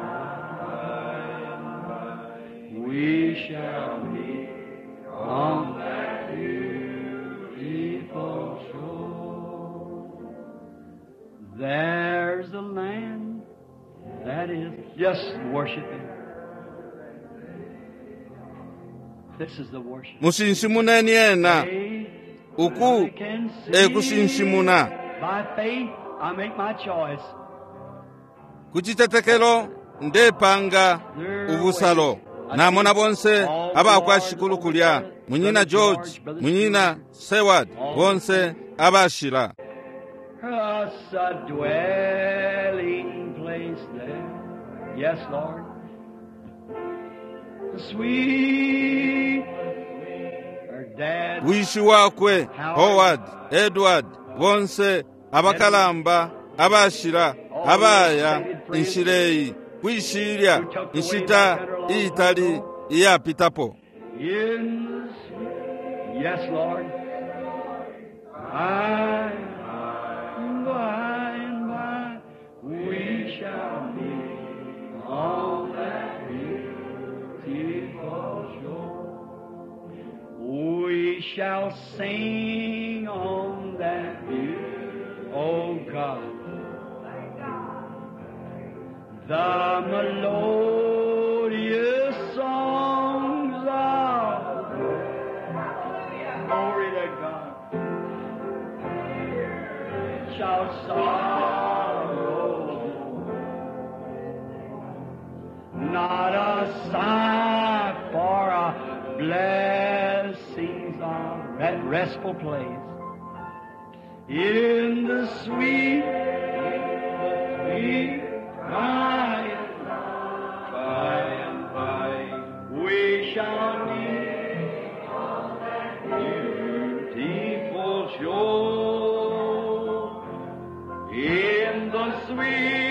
by, we shall meet on that beautiful shore. There's a land that is just worshiping. This is the worship. Mushinshimune niena uku ekushinshimuna By faith, I make my choice. kuchitetekelo ndepanga ubusalo namona bonse aba kwa shikulu kulya munyina George munyina Seward bonse abashira. Us a dwelling place there. Yes, Lord. Sweet her dad. Wishi wakwe Howard Edward bonse abakalamba abashira abaya inshireyi kwishirya inshita itali iyapitapo. In the sweet, yes, Lord. By, by and by, we shall meet on that beautiful shore. We shall sing on that beautiful, oh God, the melodious songs of glory to God. sorrow, not a sigh for a blessings of that restful place. In the sweet, sweet by and by and by, we shall meet on that beautiful shore. In the sweet